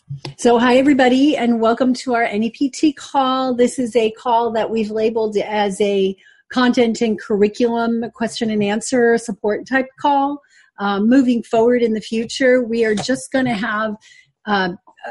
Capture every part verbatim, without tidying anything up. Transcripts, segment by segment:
So hi, everybody, and welcome to our N E P T call. This is a call that we've labeled as a content and curriculum question and answer support type call. Um, moving forward in the future, we are just going to have uh,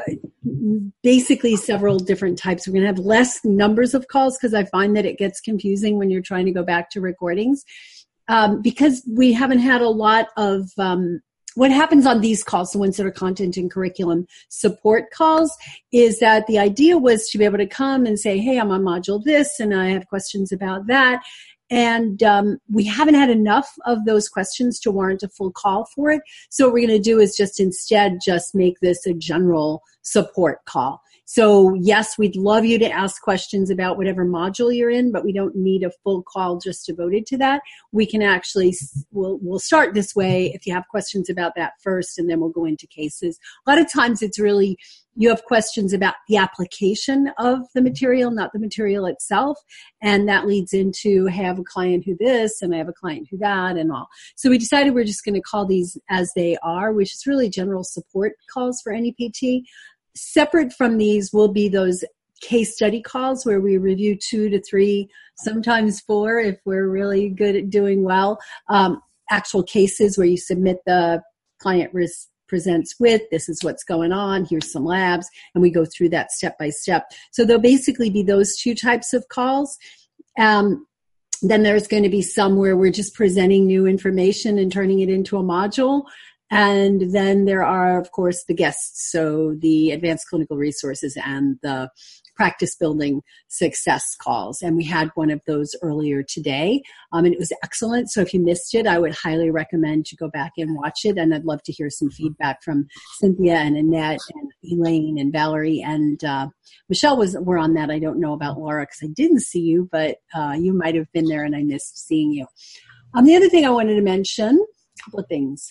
basically several different types. We're going to have less numbers of calls because I find that it gets confusing when you're trying to go back to recordings. Um, because we haven't had a lot of um, what happens on these calls, the ones that are content and curriculum support calls, is that the idea was to be able to come and say, hey, I'm on module this, and I have questions about that. And um, we haven't had enough of those questions to warrant a full call for it. So what we're going to do is just instead just make this a general support call. So yes, we'd love you to ask questions about whatever module you're in, but we don't need a full call just devoted to that. We can actually, we'll, we'll start this way if you have questions about that first, and then we'll go into cases. A lot of times it's really, you have questions about the application of the material, not the material itself. And that leads into, hey, I have a client who this, and I have a client who that, and all. So we decided we're just going to call these as they are, which is really general support calls for N E P T. Separate from these will be those case study calls where we review two to three, sometimes four if we're really good at doing well, um, actual cases where you submit the client risk presents with, this is what's going on, here's some labs, and we go through that step by step. So there'll basically be those two types of calls. Um, then there's going to be some where we're just presenting new information and turning it into a module. And then there are, of course, the guests, so the advanced clinical resources and the practice building success calls. And we had one of those earlier today, um, and it was excellent. So if you missed it, I would highly recommend you go back and watch it. And I'd love to hear some feedback from Cynthia and Annette and Elaine and Valerie. And uh, Michelle was were on that. I don't know about Laura because I didn't see you, but uh, you might have been there and I missed seeing you. Um, the other thing I wanted to mention, a couple of things.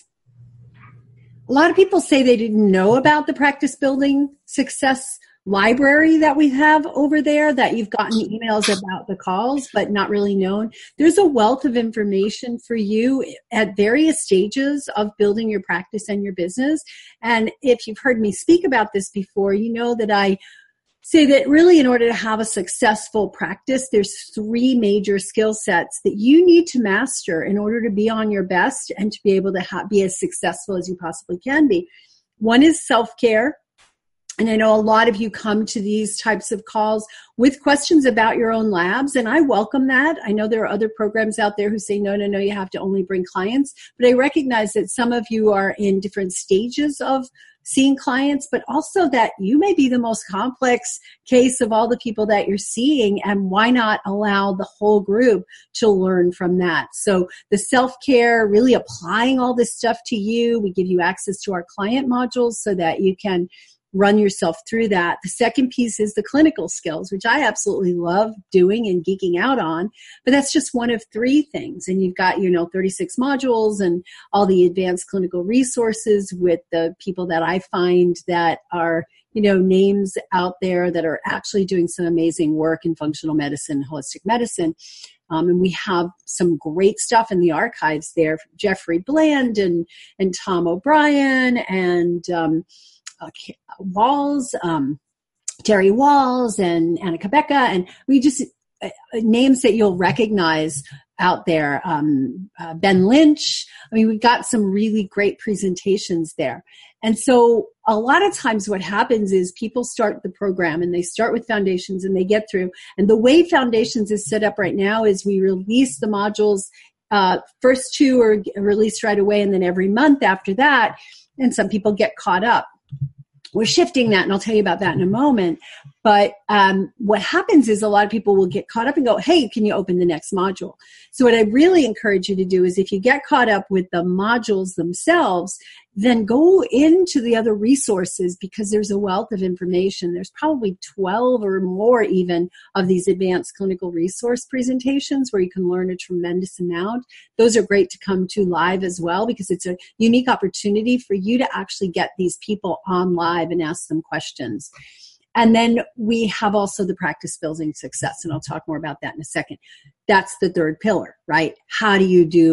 A lot of people say they didn't know about the practice building success library that we have over there, that you've gotten emails about the calls, but not really known. There's a wealth of information for you at various stages of building your practice and your business. And if you've heard me speak about this before, you know that I say that really in order to have a successful practice, there's three major skill sets that you need to master in order to be on your best and to be able to ha- be as successful as you possibly can be. One is self-care. And I know a lot of you come to these types of calls with questions about your own labs, and I welcome that. I know there are other programs out there who say, no, no, no, you have to only bring clients. But I recognize that some of you are in different stages of seeing clients, but also that you may be the most complex case of all the people that you're seeing, and why not allow the whole group to learn from that? So the self-care, really applying all this stuff to you. We give you access to our client modules so that you can run yourself through that. The second piece is the clinical skills, which I absolutely love doing and geeking out on, but that's just one of three things. And you've got, you know, thirty-six modules and all the advanced clinical resources with the people that I find that are, you know, names out there that are actually doing some amazing work in functional medicine, holistic medicine. Um, and we have some great stuff in the archives there. Jeffrey Bland and, and Tom O'Brien and, um, Uh, Walls, um, Terry Walls, and Anna Kabecka, and we just uh, names that you'll recognize out there. Um, uh, Ben Lynch. I mean, we've got some really great presentations there. And so a lot of times what happens is people start the program and they start with Foundations and they get through. And the way Foundations is set up right now is we release the modules. Uh, first two are released right away, and then every month after that. And some people get caught up. We're shifting that, and I'll tell you about that in a moment. But um, what happens is a lot of people will get caught up and go, hey, can you open the next module? So what I really encourage you to do is if you get caught up with the modules themselves, then go into the other resources, because there's a wealth of information. There's probably twelve or more even of these advanced clinical resource presentations where you can learn a tremendous amount. Those are great to come to live as well, because it's a unique opportunity for you to actually get these people on live and ask them questions. And then we have also the practice building success, and I'll talk more about that in a second. That's the third pillar, right? How do you do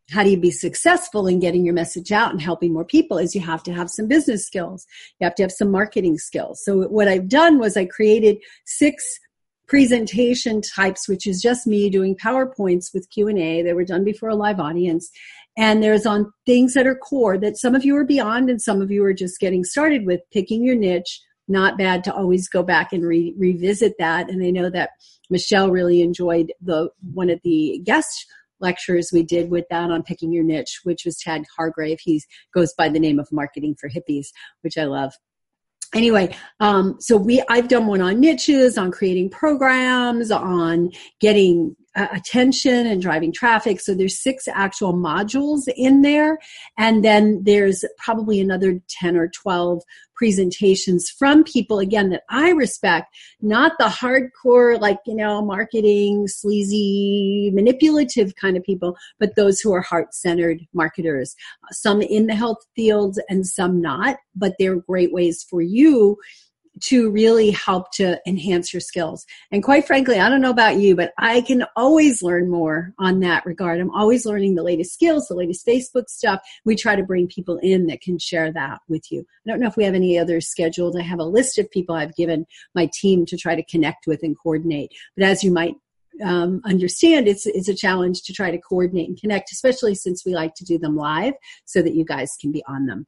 how do you be successful in getting your message out and helping more people is you have to have some business skills. You have to have some marketing skills. So what I've done was I created six presentation types, which is just me doing PowerPoints with Q and A. They were done before a live audience. And there's on things that are core that some of you are beyond and some of you are just getting started with, picking your niche. Not bad to always go back and re- revisit that. And I know that Michelle really enjoyed the one of the guest lectures we did with that on picking your niche, which was Tad Hargrave. He goes by the name of Marketing for Hippies, which I love. Anyway, um, so we I've done one on niches, on creating programs, on getting uh, attention and driving traffic. So there's six actual modules in there. And then there's probably another ten or twelve presentations from people, again, that I respect, not the hardcore, like, you know, marketing, sleazy, manipulative kind of people, but those who are heart-centered marketers, some in the health fields and some not, but they're great ways for you to really help to enhance your skills. And quite frankly, I don't know about you, but I can always learn more on that regard. I'm always learning the latest skills, the latest Facebook stuff. We try to bring people in that can share that with you. I don't know if we have any others scheduled. I have a list of people I've given my team to try to connect with and coordinate. But as you might um, understand, it's, it's a challenge to try to coordinate and connect, especially since we like to do them live so that you guys can be on them.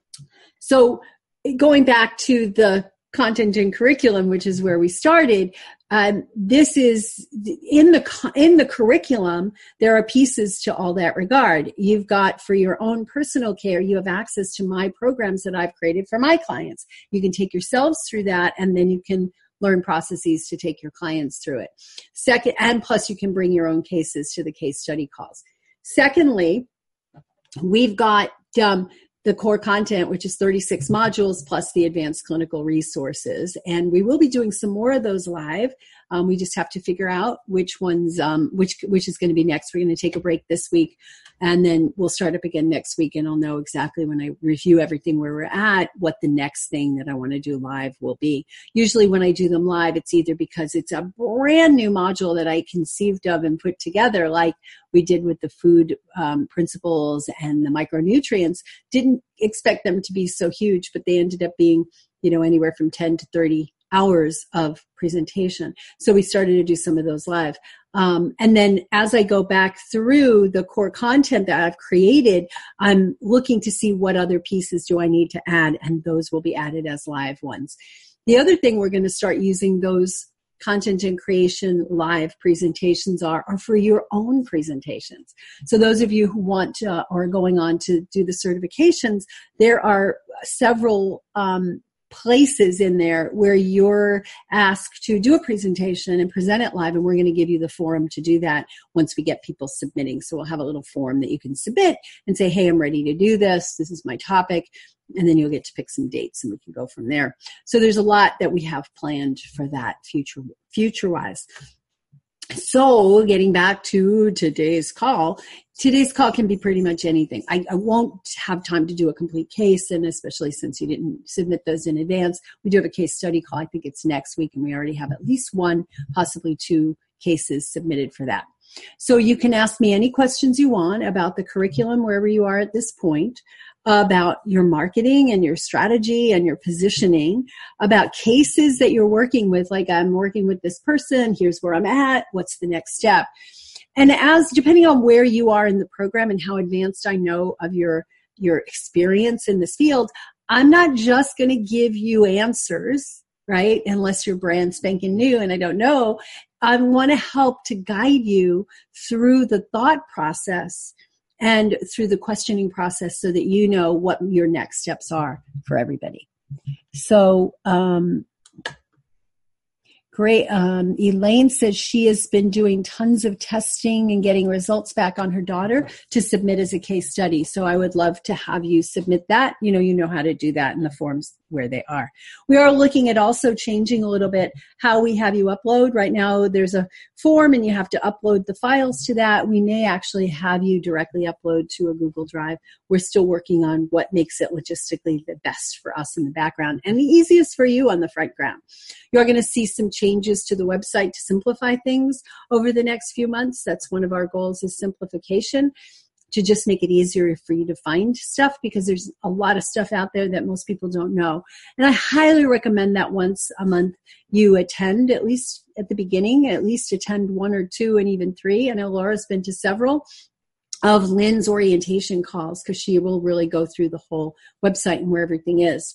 So going back to the content and curriculum, which is where we started. Um, this is in the in the curriculum. There are pieces to all that regard. You've got for your own personal care. You have access to my programs that I've created for my clients. You can take yourselves through that, and then you can learn processes to take your clients through it. Second, and plus you can bring your own cases to the case study calls. Secondly, we've got um, the core content, which is thirty-six modules, plus the advanced clinical resources. And we will be doing some more of those live. Um, we just have to figure out which ones, um, which which is going to be next. We're going to take a break this week, and then we'll start up again next week, and I'll know exactly when I review everything where we're at, what the next thing that I want to do live will be. Usually when I do them live, it's either because it's a brand new module that I conceived of and put together, like we did with the food um, principles and the micronutrients. Didn't expect them to be so huge, but they ended up being, you know, anywhere from ten to thirty hours of presentation. So we started to do some of those live. Um, and then as I go back through the core content that I've created, I'm looking to see what other pieces do I need to add, and those will be added as live ones. The other thing we're going to start using those content and creation live presentations are, are for your own presentations. So those of you who want to, uh, or are going on to do the certifications, there are several um, places in there where you're asked to do a presentation and present it live, and we're going to give you the forum to do that once we get people submitting. So we'll have a little form that you can submit and say, hey, I'm ready to do this. This is my topic. And then you'll get to pick some dates and we can go from there. So there's a lot that we have planned for that future, future-wise. So getting back to today's call, today's call can be pretty much anything. I, I won't have time to do a complete case, and especially since you didn't submit those in advance, we do have a case study call. I think it's next week, and we already have at least one, possibly two cases submitted for that. So you can ask me any questions you want about the curriculum wherever you are at this point, about your marketing and your strategy and your positioning, about cases that you're working with, like I'm working with this person, here's where I'm at, what's the next step. And as depending on where you are in the program and how advanced I know of your, your experience in this field, I'm not just going to give you answers, right? Unless you're brand spanking new and I don't know. I want to help to guide you through the thought process and through the questioning process so that you know what your next steps are for everybody. So, um, great. Um, Elaine says she has been doing tons of testing and getting results back on her daughter to submit as a case study. So I would love to have you submit that. You know, you know how to do that in the forms where they are. We are looking at also changing a little bit how we have you upload. Right now there's a form and you have to upload the files to that. We may actually have you directly upload to a Google Drive. We're still working on what makes it logistically the best for us in the background and the easiest for you on the front ground. You're going to see some changes to the website to simplify things over the next few months. That's one of our goals, is simplification. to just make it easier for you to find stuff, because there's a lot of stuff out there that most people don't know. And I highly recommend that once a month you attend, at least at the beginning, at least attend one or two and even three. I know Laura's been to several of Lynn's orientation calls, because she will really go through the whole website and where everything is.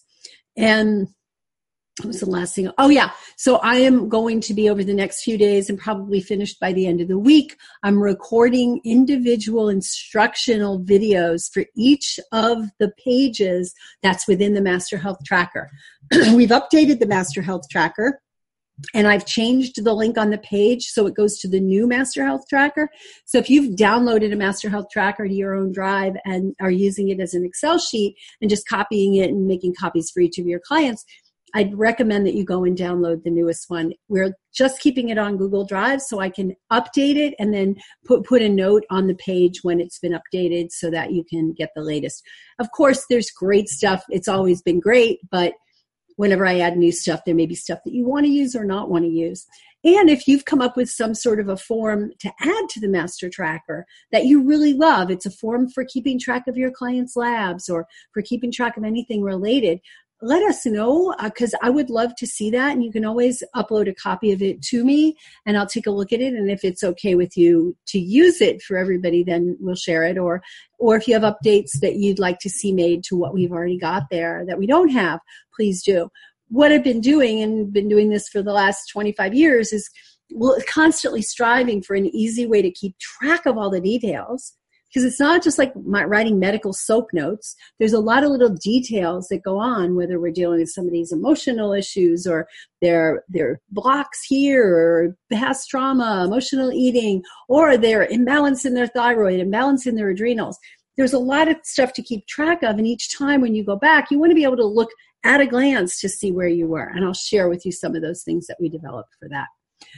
And what was the last thing? Oh, yeah. So I am going to be over the next few days and probably finished by the end of the week. I'm recording individual instructional videos for each of the pages that's within the Master Health Tracker. We've updated the Master Health Tracker, and I've changed the link on the page so it goes to the new Master Health Tracker. So if you've downloaded a Master Health Tracker to your own drive and are using it as an Excel sheet and just copying it and making copies for each of your clients, I'd recommend that you go and download the newest one. We're just keeping it on Google Drive so I can update it and then put, put a note on the page when it's been updated so that you can get the latest. Of course, there's great stuff. It's always been great, but whenever I add new stuff, there may be stuff that you want to use or not want to use. And if you've come up with some sort of a form to add to the Master Tracker that you really love, it's a form for keeping track of your clients' labs or for keeping track of anything related, let us know, because uh, I would love to see that. And you can always upload a copy of it to me and I'll take a look at it. And if it's okay with you to use it for everybody, then we'll share it. Or, or if you have updates that you'd like to see made to what we've already got there that we don't have, please do. What I've been doing, and been doing this for the last twenty-five years, is constantly striving for an easy way to keep track of all the details. Because it's not just like my writing medical soap notes. There's a lot of little details that go on, whether we're dealing with somebody's emotional issues or their their blocks here, or past trauma, emotional eating, or their imbalance in their thyroid, imbalance in their adrenals. There's a lot of stuff to keep track of. And each time when you go back, you want to be able to look at a glance to see where you were. And I'll share with you some of those things that we developed for that.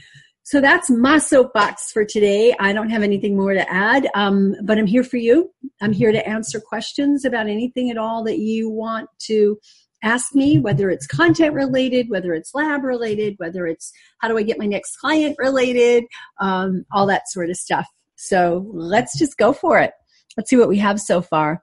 So that's my soapbox for today. I don't have anything more to add, um, but I'm here for you. I'm here to answer questions about anything at all that you want to ask me, whether it's content related, whether it's lab related, whether it's how do I get my next client related, um, all that sort of stuff. So let's just go for it. Let's see what we have so far.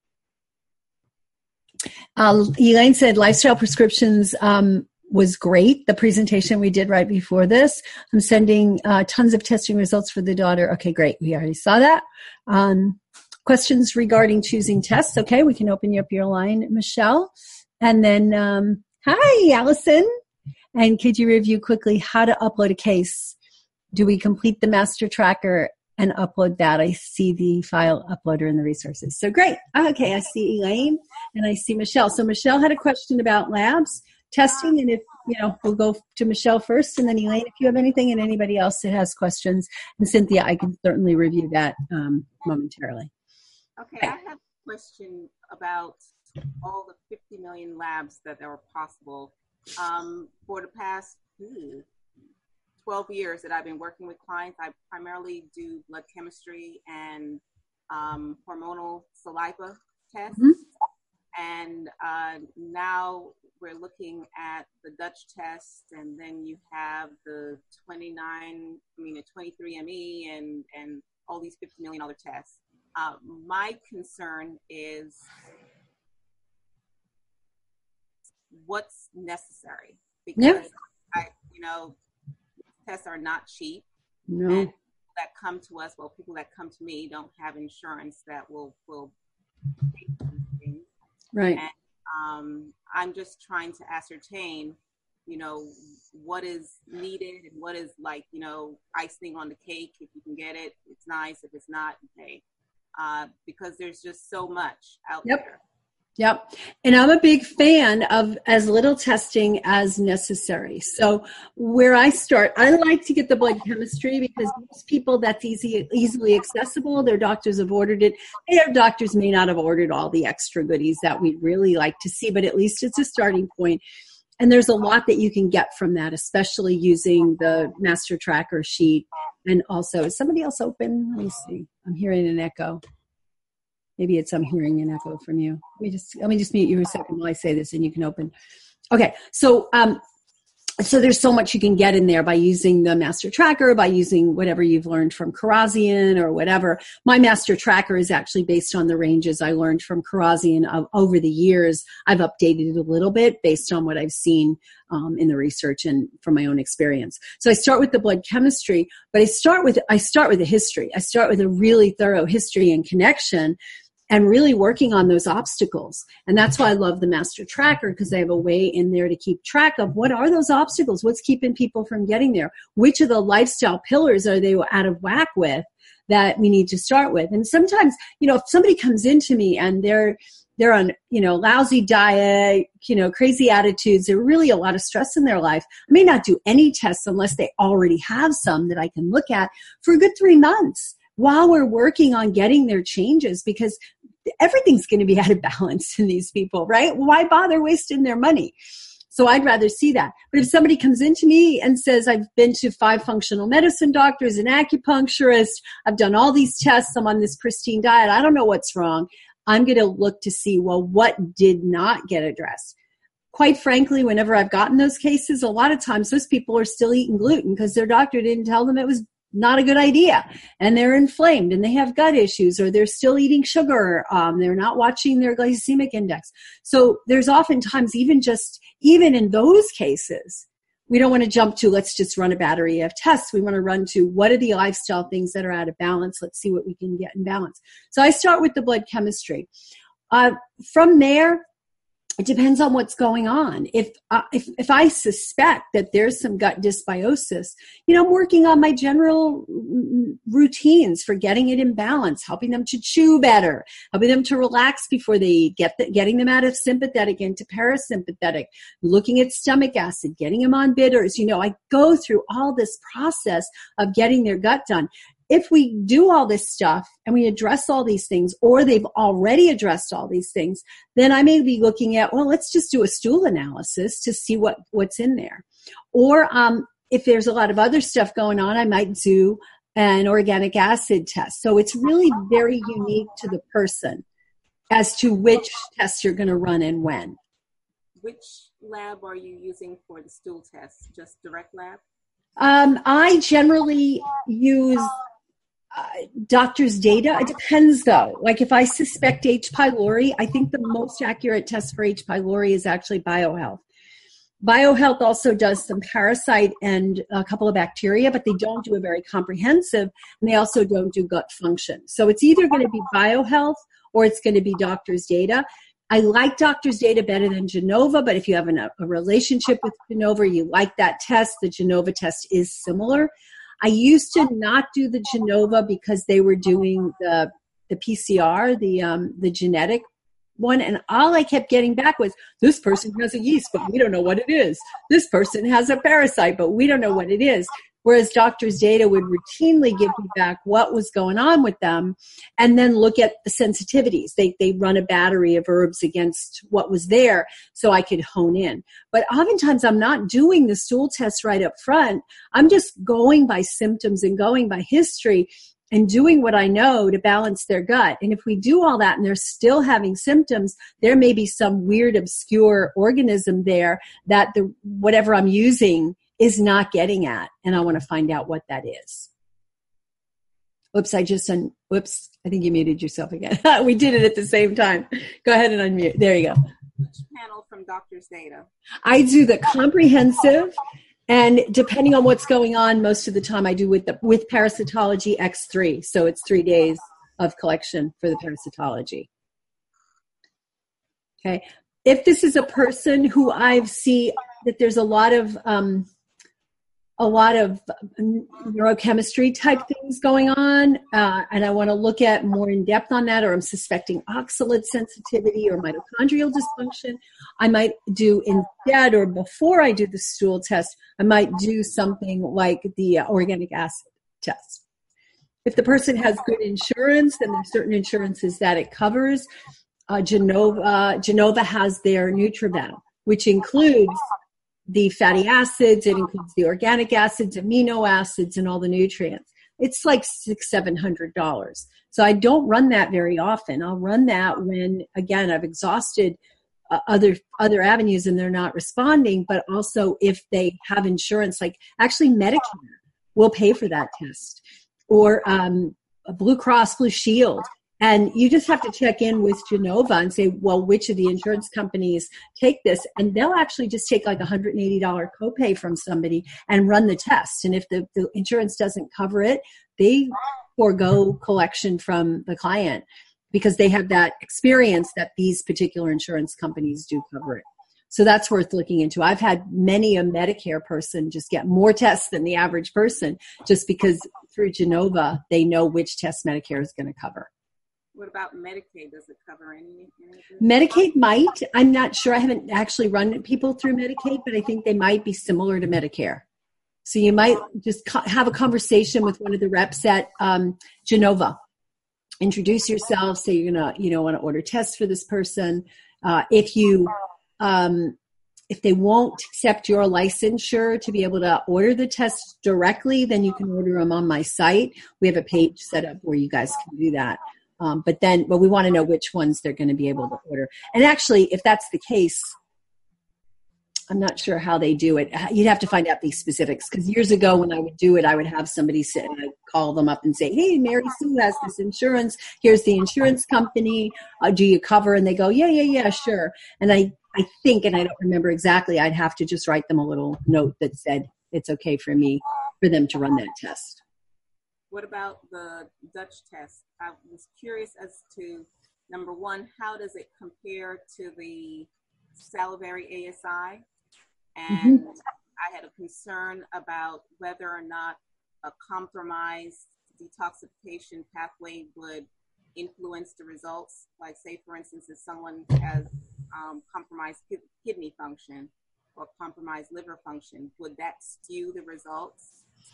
Uh, Elaine said lifestyle prescriptions um, was great. The presentation we did right before this. I'm sending uh, tons of testing results for the daughter. Okay, great. We already saw that. Um, questions regarding choosing tests. Okay, we can open you up your line, Michelle. And then, um, hi, Allison. And could you review quickly how to upload a case? Do we complete the Master Tracker and upload that? I see the file uploader in the resources. So great. Okay, I see Elaine and I see Michelle. So Michelle had a question about labs. Testing, and if, you know, we'll go to Michelle first, and then Elaine, if you have anything, and anybody else that has questions. And Cynthia, I can certainly review that um, momentarily. Okay, I have a question about all the fifty million labs that are possible. Um, for the past ooh, twelve years that I've been working with clients, I primarily do blood chemistry and um, hormonal saliva tests. Mm-hmm. And uh, now we're looking at the Dutch test, and then you have the twenty-nine, I mean, the twenty-three and me and, and all these fifty million dollar tests. Uh, my concern is what's necessary, because yep. I, you know, tests are not cheap. No. And people that come to us, well, people that come to me don't have insurance that will, will pay for these things. Right. And um, I'm just trying to ascertain, you know, what is needed and what is, like, you know, icing on the cake. If you can get it, it's nice. If it's not, okay. Uh, because there's just so much out yep. there. Yep. And I'm a big fan of as little testing as necessary. So where I start, I like to get the blood chemistry because most people that's easy, easily accessible. Their doctors have ordered it. Their doctors may not have ordered all the extra goodies that we'd really like to see, but at least it's a starting point. And there's a lot that you can get from that, especially using the Master Tracker sheet. And also, is somebody else open? Let me see. I'm hearing an echo. Maybe it's I'm hearing an echo from you. Let me just let me just mute you a second while I say this, and you can open. Okay, so um, so there's so much you can get in there by using the master tracker, by using whatever you've learned from Karazian or whatever. My master tracker is actually based on the ranges I learned from Karazian of, over the years. I've updated it a little bit based on what I've seen um, in the research and from my own experience. So I start with the blood chemistry, but I start with I start with the history. I start with a really thorough history and connection, and really working on those obstacles. And that's why I love the master tracker, because they have a way in there to keep track of what are those obstacles, what's keeping people from getting there, which of the lifestyle pillars are they out of whack with that we need to start with. And sometimes, you know, if somebody comes into me and they're they're on, you know, lousy diet, you know, crazy attitudes, there's really a lot of stress in their life, I may not do any tests unless they already have some that I can look at for a good three months while we're working on getting their changes, because everything's going to be out of balance in these people, right? Why bother wasting their money? So I'd rather see that. But if somebody comes into me and says, I've been to five functional medicine doctors, an acupuncturist, I've done all these tests, I'm on this pristine diet, I don't know what's wrong, I'm going to look to see, well, what did not get addressed? Quite frankly, whenever I've gotten those cases, a lot of times those people are still eating gluten because their doctor didn't tell them it was not a good idea, and they're inflamed and they have gut issues, or they're still eating sugar. Um, they're not watching their glycemic index. So there's oftentimes even just, even in those cases, we don't want to jump to, let's just run a battery of tests. We want to run to, what are the lifestyle things that are out of balance? Let's see what we can get in balance. So I start with the blood chemistry. Uh, from there, it depends on what's going on. If, uh, if, if I suspect that there's some gut dysbiosis, you know, I'm working on my general routines for getting it in balance, helping them to chew better, helping them to relax before they eat, get the, getting them out of sympathetic into parasympathetic, looking at stomach acid, getting them on bitters. You know, I go through all this process of getting their gut done. If we do all this stuff and we address all these things, or they've already addressed all these things, then I may be looking at, well, let's just do a stool analysis to see what, what's in there. Or um, if there's a lot of other stuff going on, I might do an organic acid test. So it's really very unique to the person as to which test you're going to run and when. Which lab are you using for the stool test? Just Direct Lab? Um, I generally use Uh, doctor's data. It depends though. Like if I suspect H. pylori, I think the most accurate test for H. pylori is actually BioHealth. BioHealth also does some parasite and a couple of bacteria, but they don't do a very comprehensive, and they also don't do gut function. So it's either going to be BioHealth or it's going to be doctor's data. I like doctor's data better than Genova, but if you have an, a relationship with Genova, you like that test, the Genova test is similar. I used to not do the Genova because they were doing the the P C R, the um, the genetic one, and all I kept getting back was, this person has a yeast, but we don't know what it is. This person has a parasite, but we don't know what it is. Whereas doctor's data would routinely give me back what was going on with them, and then look at the sensitivities. They they run a battery of herbs against what was there so I could hone in. But oftentimes I'm not doing the stool test right up front. I'm just going by symptoms and going by history and doing what I know to balance their gut. And if we do all that and they're still having symptoms, there may be some weird, obscure organism there that the whatever I'm using is not getting at, and I want to find out what that is. Oops, I just, un- whoops, I think you muted yourself again. We did it at the same time. Go ahead and unmute. There you go. Which panel from doctor's data? I do the comprehensive, and depending on what's going on, most of the time I do with the with parasitology X three. So it's three days of collection for the parasitology. Okay. If this is a person who I see that there's a lot of um, a lot of neurochemistry type things going on, uh, and I want to look at more in depth on that, or I'm suspecting oxalate sensitivity or mitochondrial dysfunction, I might do instead, or before I do the stool test, I might do something like the uh, organic acid test. If the person has good insurance, then there's certain insurances that it covers. Uh, Genova, Genova has their Nutravel, which includes the fatty acids, it includes the organic acids, amino acids, and all the nutrients. It's like six, seven hundred dollars. So I don't run that very often. I'll run that when, again, I've exhausted uh, other other avenues and they're not responding, but also if they have insurance, like actually Medicare will pay for that test, or um, Blue Cross Blue Shield. And you just have to check in with Genova and say, well, which of the insurance companies take this? And they'll actually just take like a one hundred eighty dollars copay from somebody and run the test. And if the, the insurance doesn't cover it, they forego collection from the client because they have that experience that these particular insurance companies do cover it. So that's worth looking into. I've had many a Medicare person just get more tests than the average person just because through Genova, they know which test Medicare is going to cover. What about Medicaid? Does it cover any, anything? Medicaid might. I'm not sure. I haven't actually run people through Medicaid, but I think they might be similar to Medicare. So you might just co- have a conversation with one of the reps at um, Genova. Introduce yourself. Say you're gonna, you know, want to order tests for this person. Uh, if you, um, if they won't accept your licensure to be able to order the tests directly, then you can order them on my site. We have a page set up where you guys can do that. Um, but then, but we want to know which ones they're going to be able to order. And actually, if that's the case, I'm not sure how they do it. You'd have to find out these specifics. Because years ago, when I would do it, I would have somebody sit and I'd call them up and say, "Hey, Mary Sue has this insurance. Here's the insurance company. Uh, do you cover?" And they go, "Yeah, yeah, yeah, sure." And I, I think, and I don't remember exactly, I'd have to just write them a little note that said it's okay for me for them to run that test. What about the Dutch test? I was curious as to, number one, how does it compare to the salivary A S I? And mm-hmm. I had a concern about whether or not a compromised detoxification pathway would influence the results. Like, say, for instance, if someone has um, compromised kidney function or compromised liver function, would that skew the results?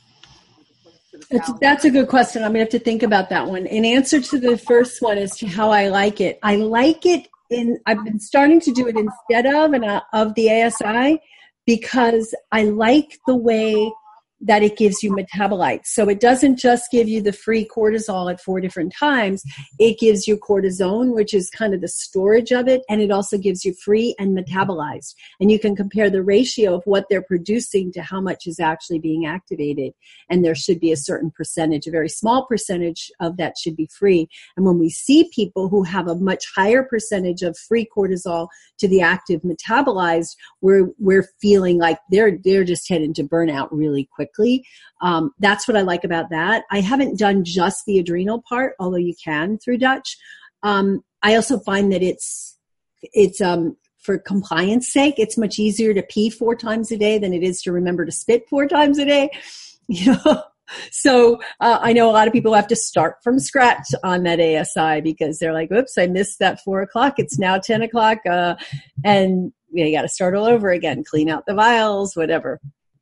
That's, that's a good question. I'm going to have to think about that one. In answer to the first one as to how I like it, I like it in, I've been starting to do it instead of and uh, of the A S I because I like the way that it gives you metabolites. So it doesn't just give you the free cortisol at four different times. It gives you cortisone, which is kind of the storage of it, and it also gives you free and metabolized. And you can compare the ratio of what they're producing to how much is actually being activated. And there should be a certain percentage, a very small percentage of that should be free. And when we see people who have a much higher percentage of free cortisol to the active metabolized, we're we're feeling like they're they're just heading to burnout really quick. Um, that's what I like about that. I haven't done just the adrenal part, although you can through Dutch. Um, I also find that it's, it's, um, for compliance sake, it's much easier to pee four times a day than it is to remember to spit four times a day. You know, so uh, I know a lot of people have to start from scratch on that A S I because they're like, "Oops, I missed that four o'clock. It's now ten o'clock," uh, and you know, you got to start all over again, clean out the vials, whatever.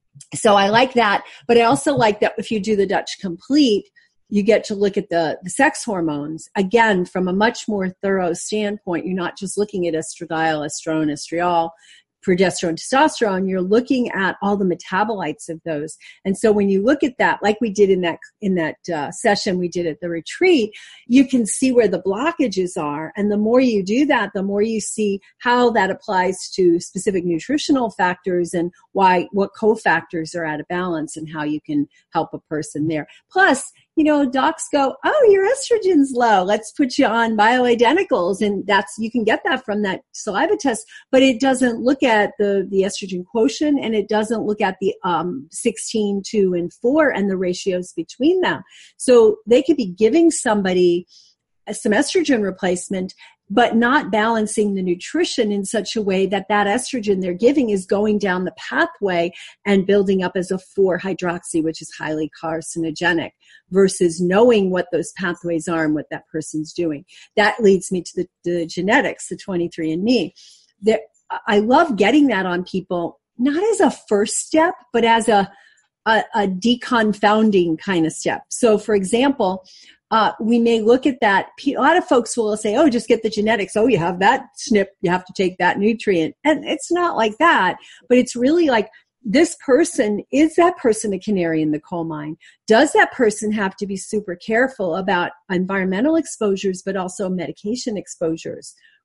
So I like that, but I also like that if you do the Dutch Complete, you get to look at the, the sex hormones, again, from a much more thorough standpoint. You're not just looking at estradiol, estrone, estriol, progesterone, testosterone. You're looking at all the metabolites of those. And so when you look at that, like we did in that in that uh, session we did at the retreat, you can see where the blockages are. And the more you do that, the more you see how that applies to specific nutritional factors and why what cofactors are out of balance and how you can help a person there. Plus, you know, docs go, "Oh, your estrogen's low. Let's put you on bioidenticals." And that's, you can get that from that saliva test, but it doesn't look at the, the estrogen quotient, and it doesn't look at the um, sixteen, two, and four and the ratios between them. So they could be giving somebody some estrogen replacement, but not balancing the nutrition in such a way that that estrogen they're giving is going down the pathway and building up as a four hydroxy, which is highly carcinogenic, versus knowing what those pathways are and what that person's doing. That leads me to the, the genetics, the twenty-three and me. That I love getting that on people, not as a first step, but as a, a, a deconfounding kind of step. So for example, Uh, we may look at that. A lot of folks will say, "Oh, just get the genetics. Oh, you have that S N P. You have to take that nutrient." And it's not like that, but it's really like, this person, is that person a canary in the coal mine? Does that person have to be super careful about environmental exposures, but also medication exposures?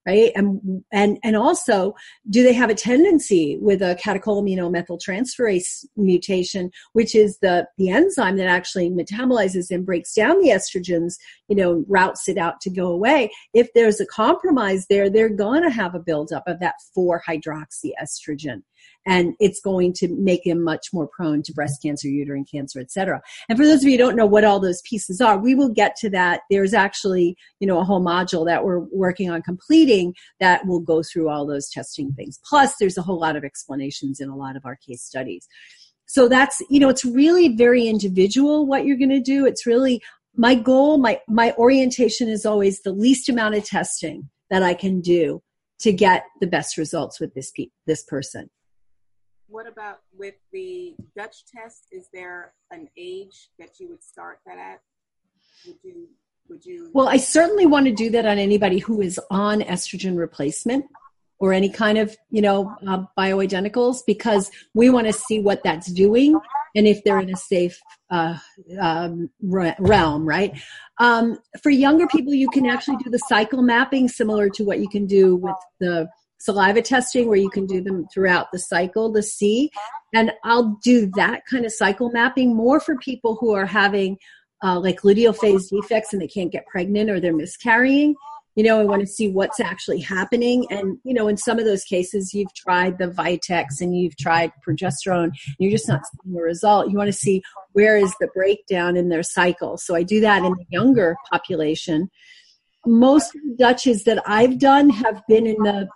right? And, and, and also, do they have a tendency with a catecholaminyl methyltransferase mutation, which is the, the enzyme that actually metabolizes and breaks down the estrogens, you know, routes it out to go away. If there's a compromise there, they're going to have a buildup of that four hydroxy estrogen. And it's going to make them much more prone to breast cancer, uterine cancer, et cetera. And for those of you who don't know what all those pieces are, we will get to that. There's actually, you know, a whole module that we're working on completing that will go through all those testing things. Plus, there's a whole lot of explanations in a lot of our case studies. So that's, you know, it's really very individual what you're going to do. It's really my goal, my, my orientation is always the least amount of testing that I can do to get the best results with this pe- this person. What about with the Dutch test? Is there an age that you would start that at? Would you, would you? Well, I certainly want to do that on anybody who is on estrogen replacement or any kind of, you know, uh, bioidenticals, because we want to see what that's doing and if they're in a safe uh, um, realm, right? Um, for younger people, you can actually do the cycle mapping similar to what you can do with the saliva testing, where you can do them throughout the cycle to see. And I'll do that kind of cycle mapping more for people who are having uh, like luteal phase defects and they can't get pregnant or they're miscarrying. You know, I want to see what's actually happening. And, you know, in some of those cases, you've tried the Vitex and you've tried progesterone, and you're just not seeing a result. You want to see where is the breakdown in their cycle. So I do that in the younger population. Most of the Dutches that I've done have been in the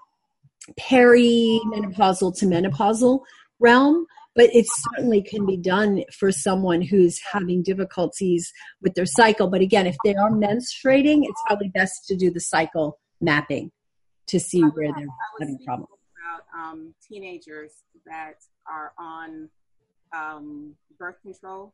perimenopausal to menopausal realm, but it certainly can be done for someone who's having difficulties with their cycle. But again, if they are menstruating, it's probably best to do the cycle mapping to see where they're having problems. About um, teenagers that are on um, birth control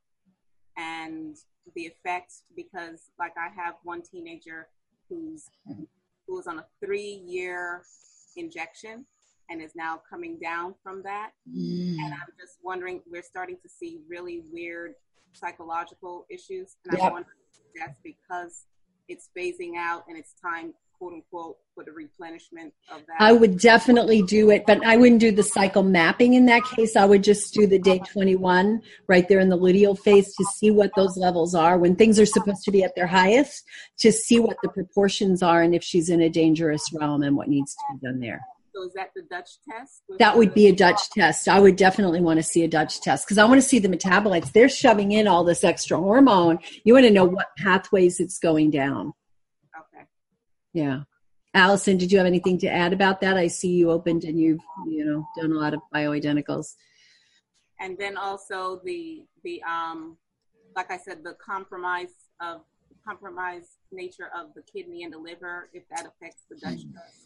and the effects, because like I have one teenager who's who's on a three-year injection and is now coming down from that. Mm. And I'm just wondering, we're starting to see really weird psychological issues. And yep. I wonder if that's because it's phasing out and it's time, quote unquote, for the replenishment of that. I would definitely do it, but I wouldn't do the cycle mapping in that case. I would just do the day twenty-one right there in the luteal phase to see what those levels are when things are supposed to be at their highest, to see what the proportions are and if she's in a dangerous realm and what needs to be done there. So is that the Dutch test? That would be a Dutch test. I would definitely want to see a Dutch test because I want to see the metabolites. They're shoving in all this extra hormone. You want to know what pathways it's going down. Okay. Yeah. Allison, did you have anything to add about that? I see you opened and you've, you know, done a lot of bioidenticals. And then also the, the um, like I said, the compromise of compromised nature of the kidney and the liver, if that affects the Dutch test.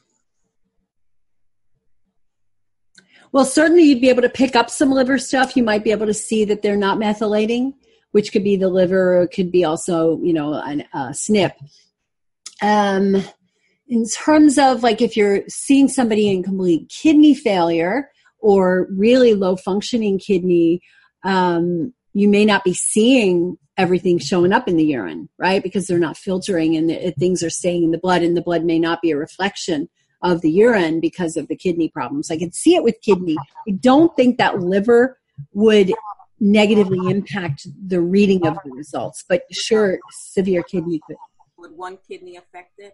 Well, certainly you'd be able to pick up some liver stuff. You might be able to see that they're not methylating, which could be the liver, or it could be also, you know, a uh, S N P. Um, in terms of like if you're seeing somebody in complete kidney failure or really low functioning kidney, um, you may not be seeing everything showing up in the urine, right? Because they're not filtering and the, things are staying in the blood, and the blood may not be a reflection of the urine because of the kidney problems. I can see it with kidney. I don't think that liver would negatively impact the reading of the results, but sure, severe kidney could. Would one kidney affect it?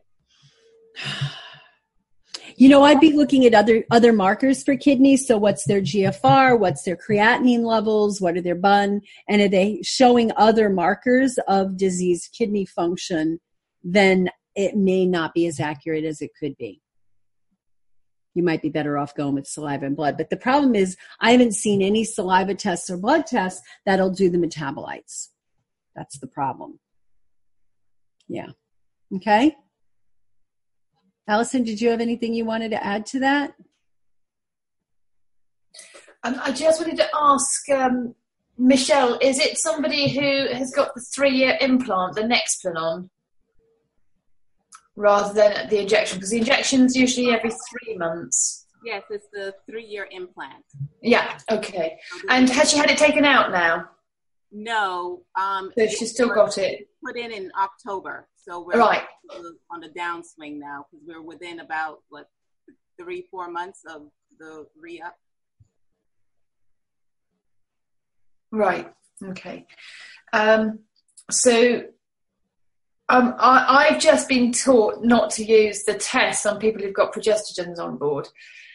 You know, I'd be looking at other other markers for kidneys. So what's their G F R? What's their creatinine levels? What are their B U N? And are they showing other markers of diseased kidney function? Then it may not be as accurate as it could be. You might be better off going with saliva and blood. But the problem is I haven't seen any saliva tests or blood tests that'll do the metabolites. That's the problem. Yeah. Okay. Allison, did you have anything you wanted to add to that? Um, I just wanted to ask, um, Michelle, is it somebody who has got the three-year implant, the Nexplanon, rather than the injection? Because the injection's usually every three months. Yes, it's the three-year implant. Yeah, okay. And has she had it taken out now? No. Um, so she's still got it? Put in in October. So we're right on the downswing now because we're within about what three, four months of the re-up. Right. Okay. Um, so um, I, I've just been taught not to use the test on people who've got progestogens on board.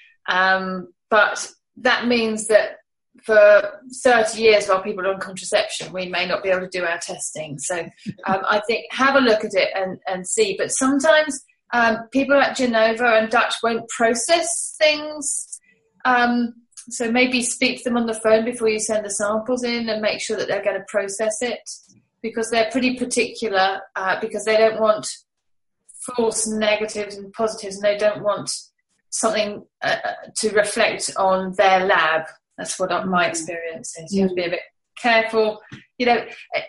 Um, but that means that for thirty years while people are on contraception, we may not be able to do our testing. So um, I think have a look at it and, and see. But sometimes um, people at Genova and Dutch won't process things. Um, so maybe speak to them on the phone before you send the samples in and make sure that they're going to process it, because they're pretty particular uh, because they don't want false negatives and positives, and they don't want something uh, to reflect on their lab. That's what my experience is. You have to be a bit careful. You know,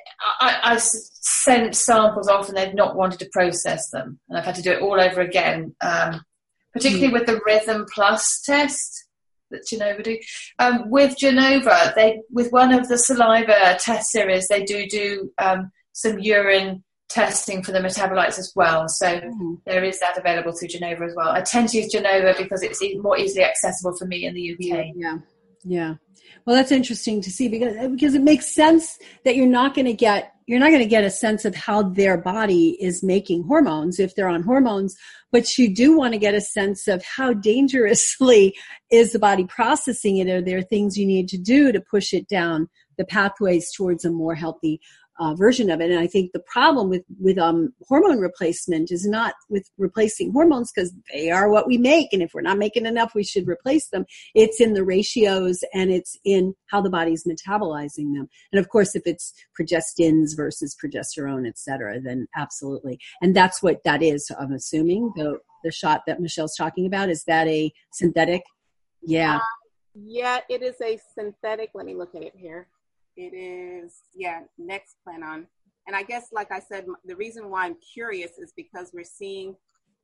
I, I've sent samples off and they've not wanted to process them, and I've had to do it all over again, um, particularly mm. with the Rhythm Plus test that Genova do. Um, with Genova, they with one of the saliva test series, they do do um, some urine testing for the metabolites as well. So mm. there is that available through Genova as well. I tend to use Genova because it's more easily accessible for me in the U K. Yeah. Yeah. Well, that's interesting to see because, because it makes sense that you're not going to get, you're not going to get a sense of how their body is making hormones if they're on hormones, but you do want to get a sense of how dangerously is the body processing it. Are there things you need to do to push it down the pathways towards a more healthy Uh, version of it? And I think the problem with with um, hormone replacement is not with replacing hormones, because they are what we make, and if we're not making enough, we should replace them. It's in the ratios, and it's in how the body's metabolizing them. And of course, if it's progestins versus progesterone, et cetera, then absolutely. And that's what that is. I'm assuming the the shot that Michelle's talking about, is that a synthetic? Yeah. Uh, yeah, it is a synthetic. Let me look at it here. It is, yeah, Nexplanon. And I guess, like I said, the reason why I'm curious is because we're seeing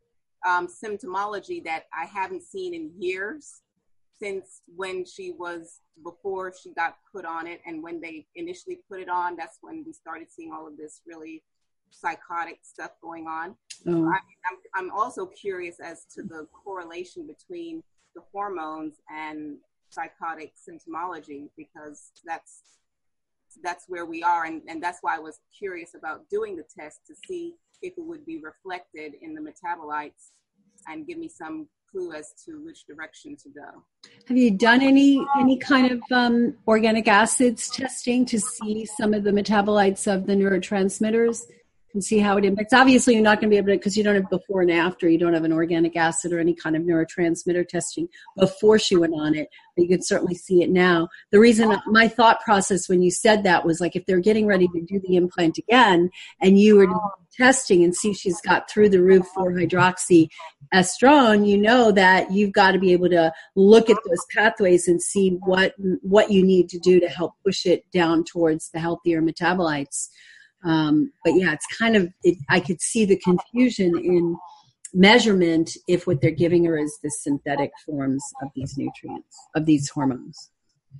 um, symptomology that I haven't seen in years, since when she was, before she got put on it. And when they initially put it on, that's when we started seeing all of this really psychotic stuff going on. Oh. I, I'm, I'm also curious as to the correlation between the hormones and psychotic symptomology, because that's that's where we are, and, and that's why I was curious about doing the test to see if it would be reflected in the metabolites and give me some clue as to which direction to go. Have you done any any kind of um, organic acids testing to see some of the metabolites of the neurotransmitters and see how it impacts? Obviously, you're not going to be able to, because you don't have before and after. You don't have an organic acid or any kind of neurotransmitter testing before she went on it, but you can certainly see it now. The reason, my thought process when you said that was like, if they're getting ready to do the implant again and you were testing and see she's got through the roof four hydroxyestrone, you know that you've got to be able to look at those pathways and see what what you need to do to help push it down towards the healthier metabolites. Um, but yeah, it's kind of, it, I could see the confusion in measurement if what they're giving her is the synthetic forms of these nutrients, of these hormones.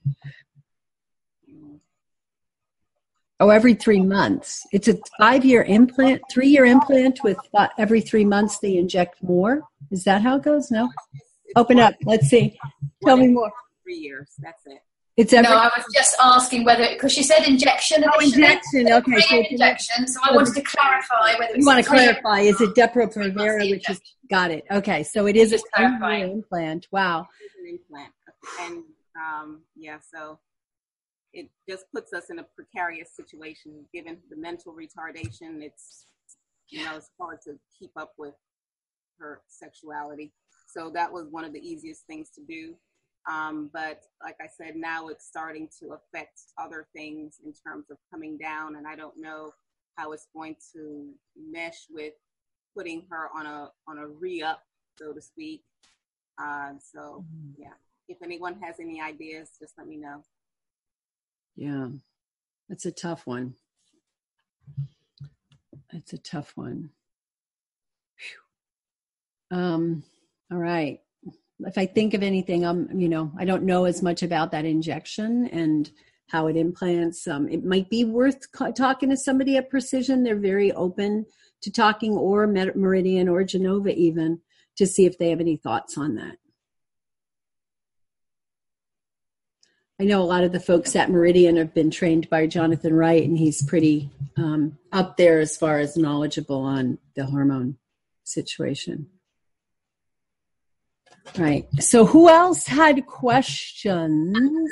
Oh, every three months. It's a five-year implant, three-year implant with uh, every three months they inject more. Is that how it goes? No? Open up. Let's see. Tell me more. Three years. That's it. It's every- no, I was just asking whether, because she said injection. Oh, injection. Okay. So injection. So I wanted to clarify whether you want to clarify. Is it Depo-Provera, which is got it? Okay, so it is a three-year implant. Wow. It is an implant, and um, yeah, so it just puts us in a precarious situation given the mental retardation. It's, you know, it's hard to keep up with her sexuality. So that was one of the easiest things to do. Um, but like I said, now it's starting to affect other things in terms of coming down, and I don't know how it's going to mesh with putting her on a on a re-up, so to speak. Uh, so yeah, if anyone has any ideas, just let me know. Yeah, that's a tough one. It's a tough one. Whew. Um, all right. If I think of anything, um, you know, I don't know as much about that injection and how it implants. Um, it might be worth ca- talking to somebody at Precision. They're very open to talking, or Meridian or Genova even, to see if they have any thoughts on that. I know a lot of the folks at Meridian have been trained by Jonathan Wright, and he's pretty um, up there as far as knowledgeable on the hormone situation. Right. So who else had questions?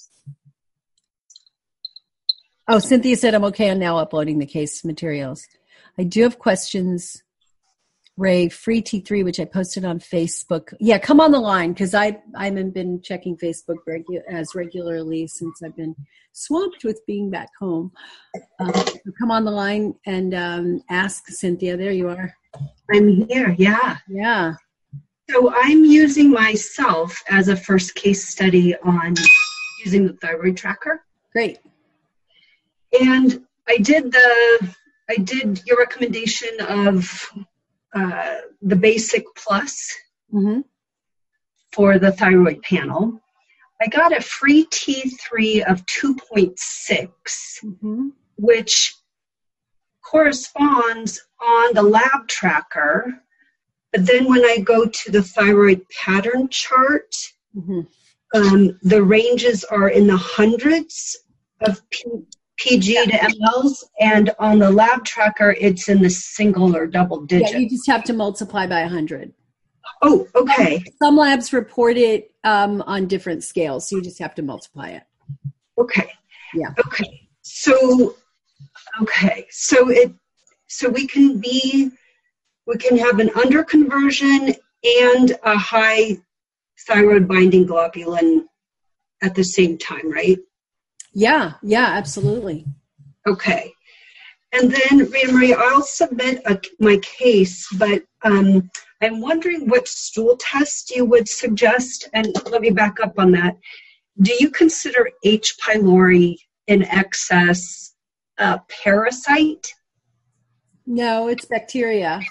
Oh, Cynthia said, I'm okay on now uploading the case materials. I do have questions. Ray, free T three, which I posted on Facebook. Yeah, come on the line, because I I haven't been checking Facebook regu- as regularly since I've been swamped with being back home. Um, so come on the line and um, ask Cynthia. There you are. I'm here, yeah. Yeah. So I'm using myself as a first case study on using the thyroid tracker. Great. And I did the, I did your recommendation of uh, the basic plus mm-hmm. for the thyroid panel. I got a free T three of two point six, mm-hmm. which corresponds on the lab tracker. But then when I go to the thyroid pattern chart, mm-hmm. um, the ranges are in the hundreds of P- PG to M Ls, and on the lab tracker, it's in the single or double digits. Yeah, you just have to multiply by one hundred. Oh, okay. Some, some labs report it um, on different scales, so you just have to multiply it. Okay. Yeah. Okay. So, okay. So it, so we can be, we can have an underconversion and a high thyroid binding globulin at the same time, right? Yeah, yeah, absolutely. Okay. And then, Rita Marie, I'll submit a, my case, but um, I'm wondering what stool test you would suggest. And let me back up on that. Do you consider H. pylori in excess a parasite? No, it's bacteria.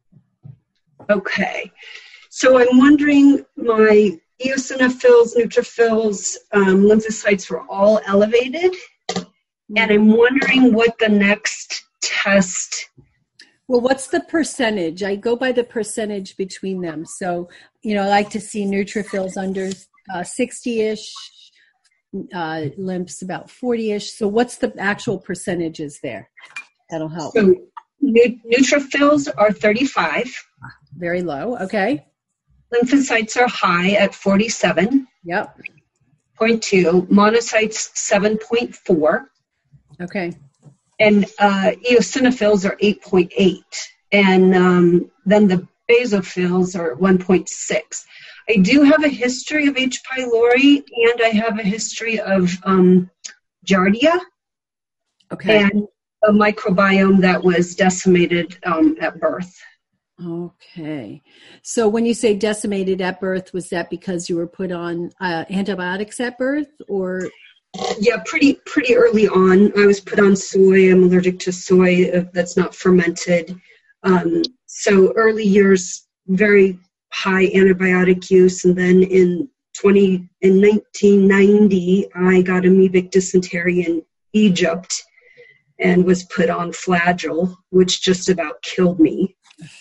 Okay. So I'm wondering, my eosinophils, neutrophils, um, lymphocytes were all elevated. And I'm wondering what the next test. Well, what's the percentage? I go by the percentage between them. So, you know, I like to see neutrophils under uh, sixty-ish, uh, lymphs about forty-ish. So what's the actual percentages there? That'll help. So ne- neutrophils are thirty-five. Very low. Okay. Lymphocytes are high at forty-seven Yep. point two. Monocytes, seven point four. Okay. And uh, eosinophils are eight point eight. And um, then the basophils are one point six. I do have a history of H. pylori, and I have a history of um, Giardia. Okay. And a microbiome that was decimated um, at birth. Okay. So when you say decimated at birth, was that because you were put on uh, antibiotics at birth, or? Yeah, pretty pretty early on. I was put on soy. I'm allergic to soy that's not fermented. Um, so early years, very high antibiotic use, and then in twenty in nineteen ninety, I got amoebic dysentery in Egypt and was put on Flagyl, which just about killed me.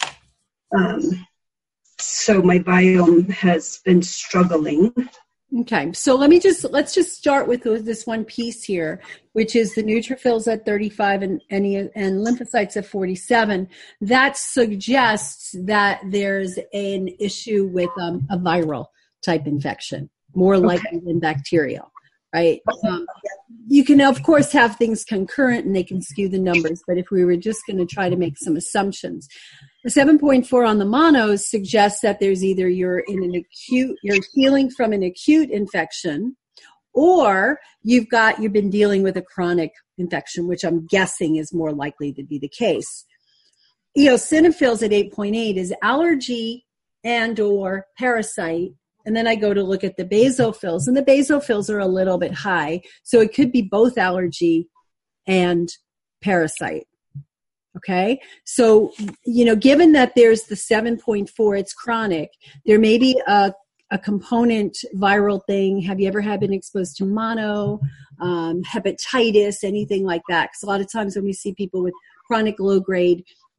Um, so my biome has been struggling. Okay, so let me just, let's just start with this one piece here, which is the neutrophils at thirty-five and, and, and lymphocytes at forty-seven. That suggests that there's an issue with um, a viral type infection, more likely okay. than bacterial, right? Um, you can, of course, have things concurrent and they can skew the numbers, but if we were just going to try to make some assumptions, the seven point four on the monos suggests that there's either you're in an acute, you're healing from an acute infection, or you've got, you've been dealing with a chronic infection, which I'm guessing is more likely to be the case. Eosinophils at eight point eight is allergy and or parasite. And then I go to look at the basophils, and the basophils are a little bit high. So it could be both allergy and parasite. Okay. So, you know, given that there's the seven point four, it's chronic, there may be a, a component viral thing. Have you ever had been exposed to mono, um, hepatitis, anything like that? Because a lot of times when we see people with chronic low grade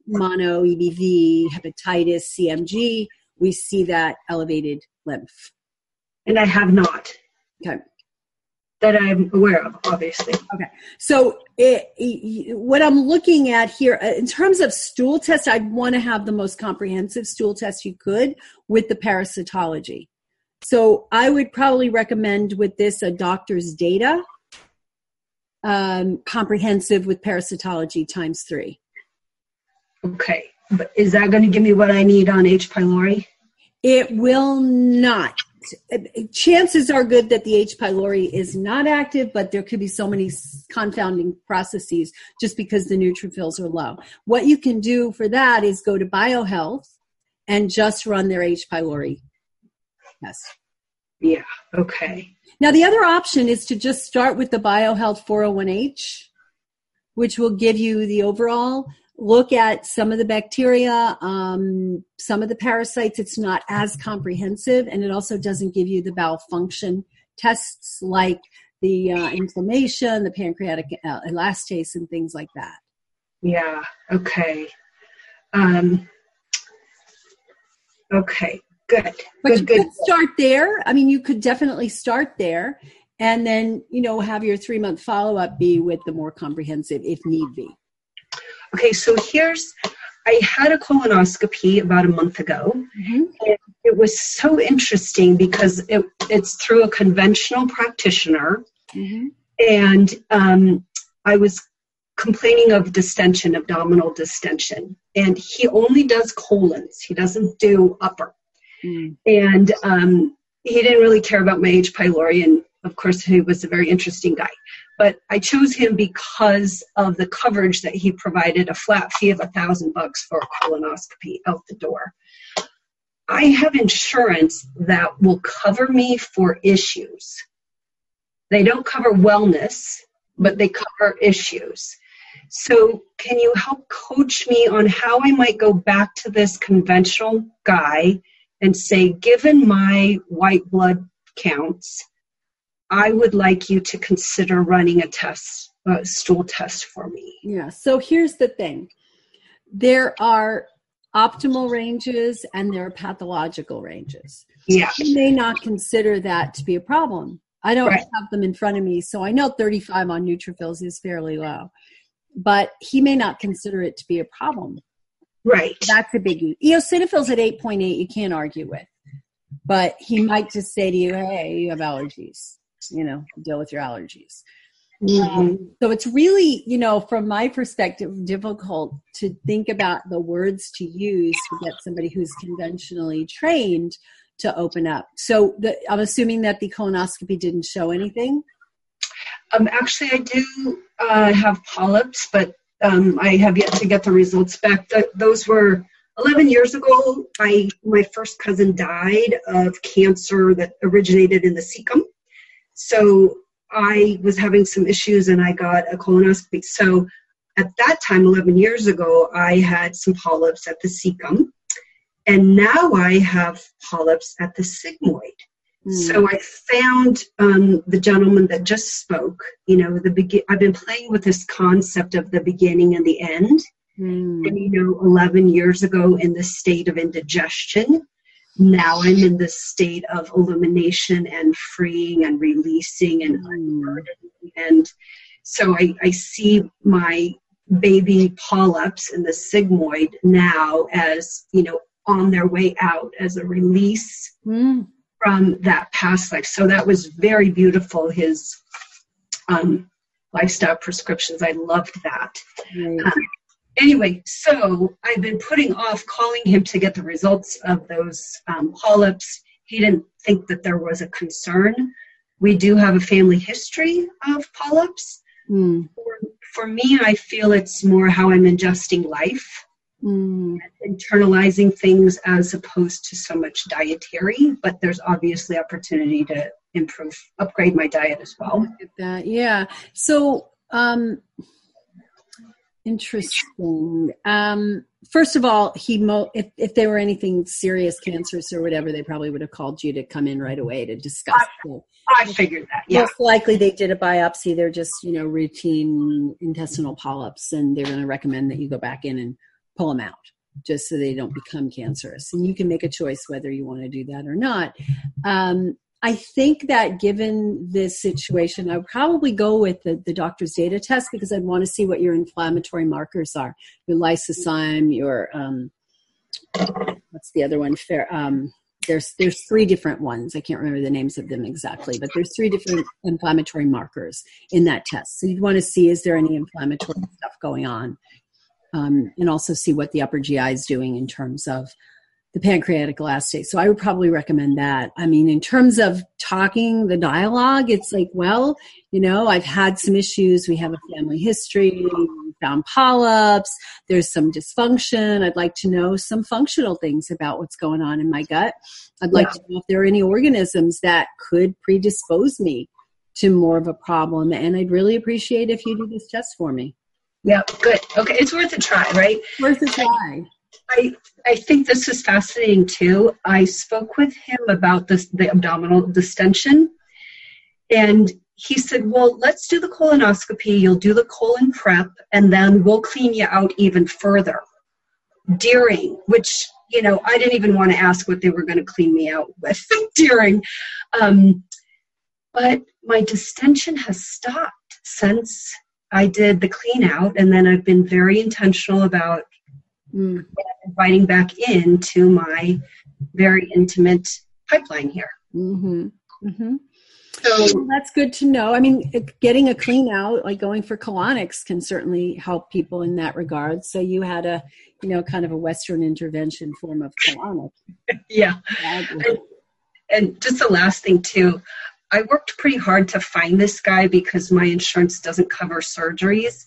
mono, E B V, hepatitis, C M G, we see that elevated lymph. And I have not. Okay. That I'm aware of, obviously. Okay. So it, it, what I'm looking at here, in terms of stool tests, I'd want to have the most comprehensive stool test you could with the parasitology. So I would probably recommend with this a doctor's data, um, comprehensive with parasitology times three. Okay. But is that going to give me what I need on H. pylori? It will not. Chances are good that the H. pylori is not active, but there could be so many confounding processes just because the neutrophils are low. What you can do for that is go to BioHealth and just run their H. pylori test. Yeah, okay. Now, the other option is to just start with the BioHealth four oh one H, which will give you the overall. Look at some of the bacteria, um, some of the parasites. It's not as comprehensive, and it also doesn't give you the bowel function tests like the uh, inflammation, the pancreatic uh, elastase, and things like that. Yeah, okay. Um, okay, good. But good, you good. could start there. I mean, you could definitely start there, and then, you know, have your three-month follow-up be with the more comprehensive if need be. Okay, so here's, I had a colonoscopy about a month ago. Mm-hmm. And it was so interesting because it, it's through a conventional practitioner. Mm-hmm. And um, I was complaining of distension, abdominal distension. And he only does colons. He doesn't do upper. Mm. And um, he didn't really care about my H. pylori. And of course, he was a very interesting guy. But I chose him because of the coverage that he provided, a flat fee of a thousand bucks for a colonoscopy out the door. I have insurance that will cover me for issues. They don't cover wellness, but they cover issues. So can you help coach me on how I might go back to this conventional guy and say, given my white blood counts, I would like you to consider running a test, a stool test for me. Yeah. So here's the thing. There are optimal ranges and there are pathological ranges. Yeah. You may not consider that to be a problem. I don't right. have them in front of me, so I know thirty-five on neutrophils is fairly low. But he may not consider it to be a problem. Right. That's a biggie. Eosinophils at eight point eight you can't argue with. But he might just say to you, hey, you have allergies. You know, deal with your allergies. Mm-hmm. Um, so it's really, you know, from my perspective, difficult to think about the words to use to get somebody who's conventionally trained to open up. So the, I'm assuming that the colonoscopy didn't show anything? Um, actually, I do uh, have polyps, but um, I have yet to get the results back. Th- those were eleven years ago. I, my first cousin died of cancer that originated in the cecum. So I was having some issues and I got a colonoscopy. So at that time, eleven years ago, I had some polyps at the cecum. And now I have polyps at the sigmoid. Mm. So I found um, the gentleman that just spoke, you know, the be- I've been playing with this concept of the beginning and the end. Mm. And, you know, eleven years ago in the state of indigestion. Now I'm in the state of illumination and freeing and releasing and unburdening. And so I, I see my baby polyps in the sigmoid now as, you know, on their way out as a release mm. from that past life. So that was very beautiful, his um, lifestyle prescriptions. I loved that. Mm. Um, Anyway, so I've been putting off calling him to get the results of those um, polyps. He didn't think that there was a concern. We do have a family history of polyps. Mm. For, for me, I feel it's more how I'm ingesting life, mm. internalizing things as opposed to so much dietary. But there's obviously opportunity to improve, upgrade my diet as well. Look at that. Yeah. So, um, interesting. Um, first of all, he mo- if, if there were anything serious, cancerous or whatever, they probably would have called you to come in right away to discuss. I, I figured that, yeah. Most likely they did a biopsy. They're just, you know, routine intestinal polyps, and they're going to recommend that you go back in and pull them out just so they don't become cancerous. And you can make a choice whether you want to do that or not. Um, I think that given this situation, I would probably go with the, the doctor's data test because I'd want to see what your inflammatory markers are. Your lysozyme, your, um, what's the other one? Fair, um, there's there's three different ones. I can't remember the names of them exactly, but there's three different inflammatory markers in that test. So you'd want to see, is there any inflammatory stuff going on? Um, and also see what the upper G I is doing in terms of the pancreatic elastase. So I would probably recommend that. I mean, in terms of talking the dialogue, it's like, well, you know, I've had some issues. We have a family history. We found polyps. There's some dysfunction. I'd like to know some functional things about what's going on in my gut. I'd like yeah. to know if there are any organisms that could predispose me to more of a problem. And I'd really appreciate if you do this test for me. Yeah, good. Okay, it's worth a try, right? Worth a try. I, I think this is fascinating too. I spoke with him about this, the abdominal distension, and he said, well, let's do the colonoscopy. You'll do the colon prep, and then we'll clean you out even further during, which, you know, I didn't even want to ask what they were going to clean me out with during. Um, but my distension has stopped since I did the clean out, and then I've been very intentional about Mm. inviting back into my very intimate pipeline here. Mm-hmm. Mm-hmm. So well, that's good to know. I mean, getting a clean out, like going for colonics, can certainly help people in that regard. So you had a, you know, kind of a Western intervention form of colonic. Yeah. And, and just the last thing too, I worked pretty hard to find this guy because my insurance doesn't cover surgeries.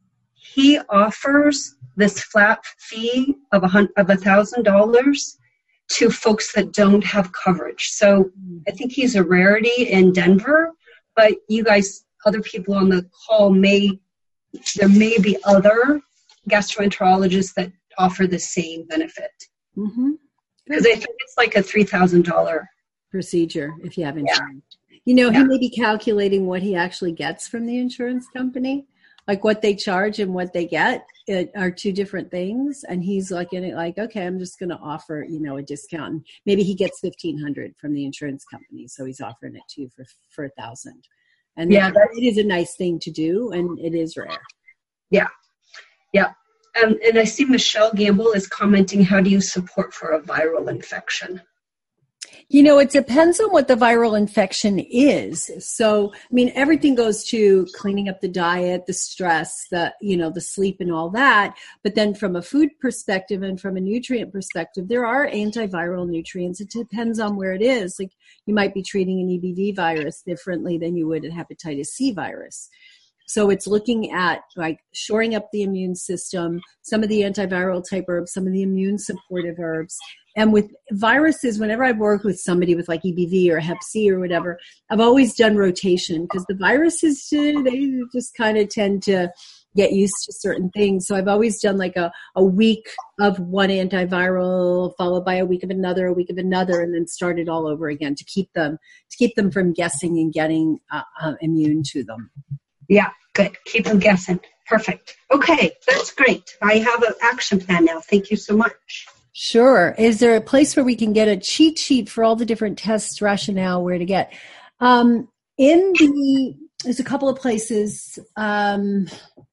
He offers this flat fee of a hun- of a thousand dollars to folks that don't have coverage. So I think he's a rarity in Denver, but you guys, other people on the call may, there may be other gastroenterologists that offer the same benefit. Mm-hmm. Because I think it's like a three thousand dollars procedure if you have insurance. Yeah. You know, yeah. He may be calculating what he actually gets from the insurance company. Like what they charge and what they get it are two different things. And he's like in it like, okay, I'm just going to offer, you know, a discount. And maybe he gets fifteen hundred dollars from the insurance company. So he's offering it to you for, for a thousand. And yeah, that, it is a nice thing to do. And it is rare. Yeah. Yeah. Um, and I see Michelle Gamble is commenting, how do you support for a viral infection? You know, it depends on what the viral infection is. So, I mean, everything goes to cleaning up the diet, the stress, the, you know, the sleep and all that. But then from a food perspective and from a nutrient perspective, there are antiviral nutrients. It depends on where it is. Like you might be treating an E B V virus differently than you would a hepatitis C virus. So it's looking at like shoring up the immune system, some of the antiviral type herbs, some of the immune supportive herbs. And with viruses, whenever I've worked with somebody with like E B V or Hep C or whatever, I've always done rotation because the viruses, they just kind of tend to get used to certain things. So I've always done like a, a week of one antiviral followed by a week of another, a week of another, and then started all over again to keep them, to keep them from guessing and getting uh, uh, immune to them. Yeah, good. Keep them guessing. Perfect. Okay, that's great. I have an action plan now. Thank you so much. Sure. Is there a place where we can get a cheat sheet for all the different tests, rationale, where to get? Um, in the, there's a couple of places. Um,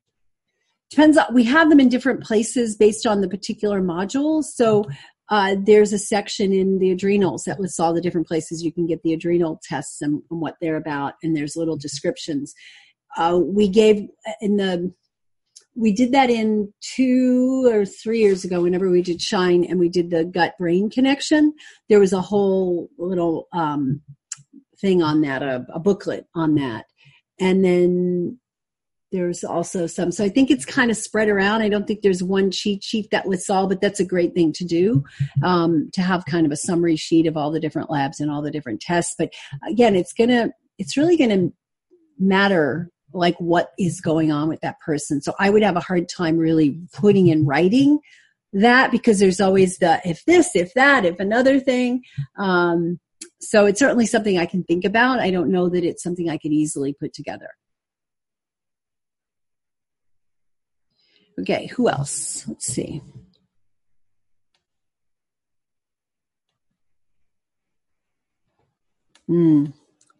depends on, we have them in different places based on the particular modules. So uh, there's a section in the adrenals that lists all the different places you can get the adrenal tests and, and what they're about. And there's little descriptions. Uh, we gave in the, we did that in two or three years ago whenever we did Shine and we did the gut-brain connection. There was a whole little um, thing on that, a, a booklet on that. And then there's also some, so I think it's kind of spread around. I don't think there's one cheat sheet that lists all, but that's a great thing to do, um, to have kind of a summary sheet of all the different labs and all the different tests. But again, it's going to, it's really going to matter like what is going on with that person. So I would have a hard time really putting in writing that because there's always the if this, if that, if another thing. Um, so it's certainly something I can think about. I don't know that it's something I could easily put together. Okay, who else? Let's see. Hmm.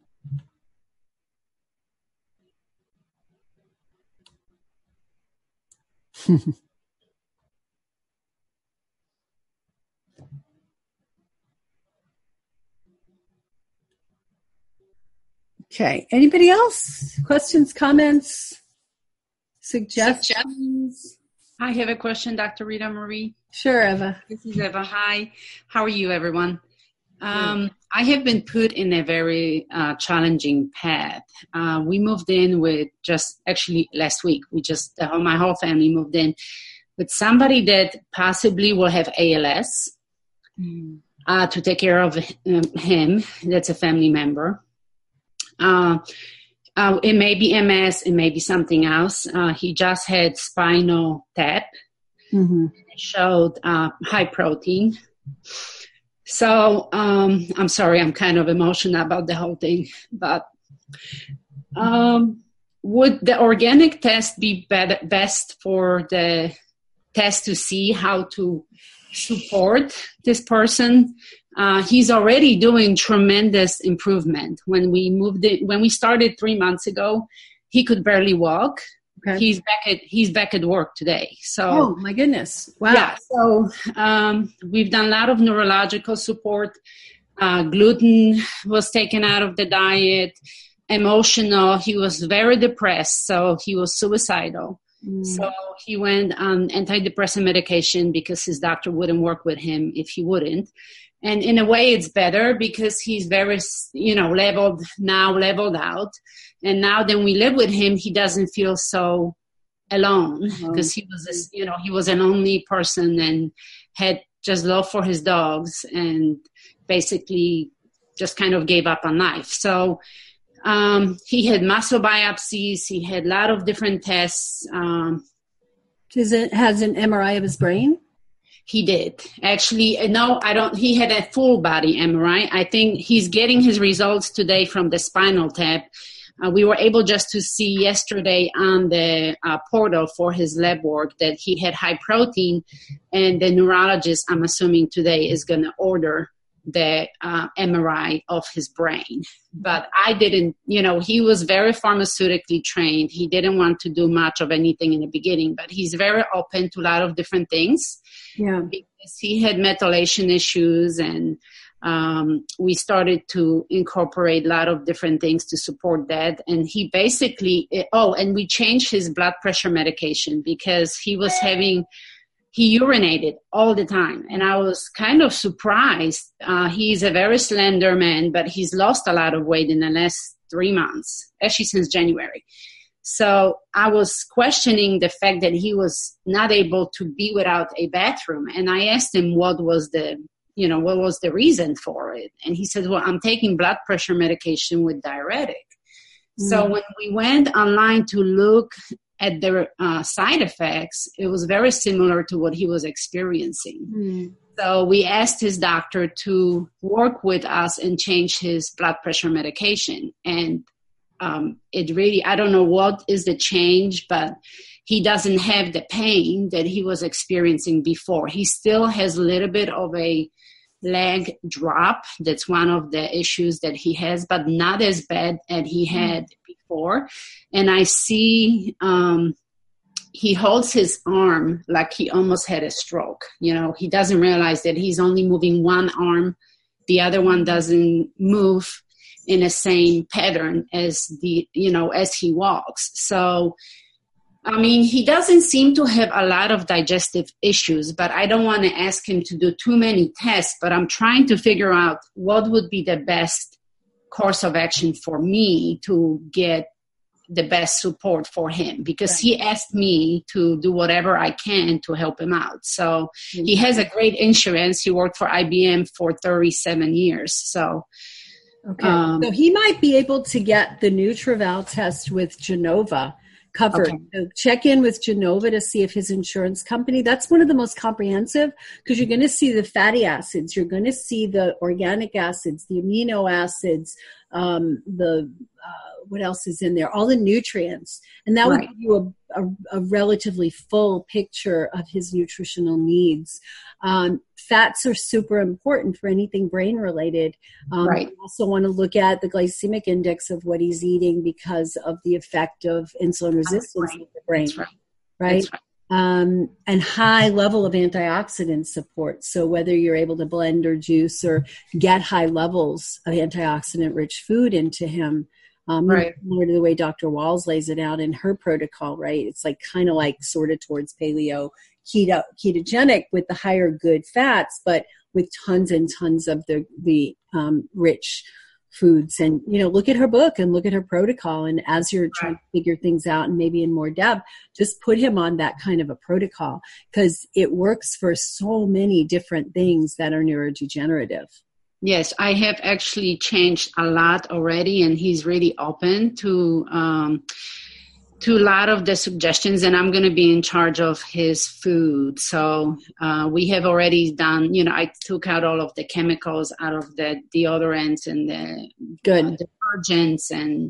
Okay. Anybody else? Questions, comments, suggestions? I have a question, Doctor Rita Marie. Sure, Eva. This is Eva. Hi. How are you, everyone? Um, I have been put in a very uh, challenging path. Uh, we moved in with just actually last week. We just the whole, my whole family moved in with somebody that possibly will have A L S mm. uh, to take care of um, him. That's a family member. Uh, uh, it may be M S. It may be something else. Uh, he just had spinal tap. Mm-hmm. It showed uh, high protein. So um, I'm sorry, I'm kind of emotional about the whole thing. But um, would the organic test be better, best for the test to see how to support this person? Uh, he's already doing tremendous improvement. When we moved in, when we started three months ago, he could barely walk. Okay. He's back at he's back at work today. So oh my goodness! Wow. Yeah. So um, we've done a lot of neurological support. Uh, gluten was taken out of the diet. Emotional. He was very depressed, so he was suicidal. Mm. So he went on antidepressant medication because his doctor wouldn't work with him if he wouldn't. And in a way, it's better because he's very, you know, leveled now, leveled out. And now that we live with him, he doesn't feel so alone because mm-hmm. he was, a, you know, he was an only person and had just love for his dogs and basically just kind of gave up on life. So um, he had muscle biopsies. He had a lot of different tests. Um, Does it has an M R I of his brain? He did. Actually, no, I don't. He had a full body M R I. I think he's getting his results today from the spinal tap. Uh, we were able just to see yesterday on the uh, portal for his lab work that he had high protein, and the neurologist, I'm assuming today, is going to order the uh, M R I of his brain. But I didn't, you know, he was very pharmaceutically trained. He didn't want to do much of anything in the beginning, but he's very open to a lot of different things. Yeah, because he had methylation issues, and um, we started to incorporate a lot of different things to support that. And he basically, oh, and we changed his blood pressure medication because he was having, he urinated all the time. And I was kind of surprised. Uh, he's a very slender man, but he's lost a lot of weight in the last three months, actually since January. So I was questioning the fact that he was not able to be without a bathroom. And I asked him what was the, you know, what was the reason for it. And he said, well, I'm taking blood pressure medication with diuretic. Mm-hmm. So when we went online to look at the uh, side effects, it was very similar to what he was experiencing. Mm-hmm. So we asked his doctor to work with us and change his blood pressure medication. And Um, it really, I don't know what is the change, but he doesn't have the pain that he was experiencing before. He still has a little bit of a leg drop. That's one of the issues that he has, but not as bad as he had before. And I see um, he holds his arm like he almost had a stroke. You know, he doesn't realize that he's only moving one arm. The other one doesn't move in the same pattern as the, you know, as he walks. So, I mean, he doesn't seem to have a lot of digestive issues, but I don't want to ask him to do too many tests, but I'm trying to figure out what would be the best course of action for me to get the best support for him, because right. he asked me to do whatever I can to help him out. So mm-hmm. he has a great insurance. He worked for I B M for thirty-seven years. So, Okay, um, so he might be able to get the Nutraval test with Genova covered. Okay. So check in with Genova to see if his insurance company, that's one of the most comprehensive, because you're going to see the fatty acids, you're going to see the organic acids, the amino acids, um, the, uh, what else is in there? All the nutrients. And that right. would give you a, a, a relatively full picture of his nutritional needs. Um, fats are super important for anything brain related. Um, right. You also want to look at the glycemic index of what he's eating because of the effect of insulin resistance in the brain. That's right. Right. That's right. Um, and high level of antioxidant support. So whether you're able to blend or juice or get high levels of antioxidant rich food into him, um, right. similar to the way Doctor Walls lays it out in her protocol, right? It's like kind of like sort of towards paleo keto ketogenic with the higher good fats, but with tons and tons of the, the, um, rich foods. And, you know, look at her book and look at her protocol. And as you're trying to figure things out and maybe in more depth, just put him on that kind of a protocol because it works for so many different things that are neurodegenerative. Yes, I have actually changed a lot already, and he's really open to um, to a lot of the suggestions, and I'm going to be in charge of his food. So uh, we have already done, you know, I took out all of the chemicals out of the deodorants and the good uh, detergents and,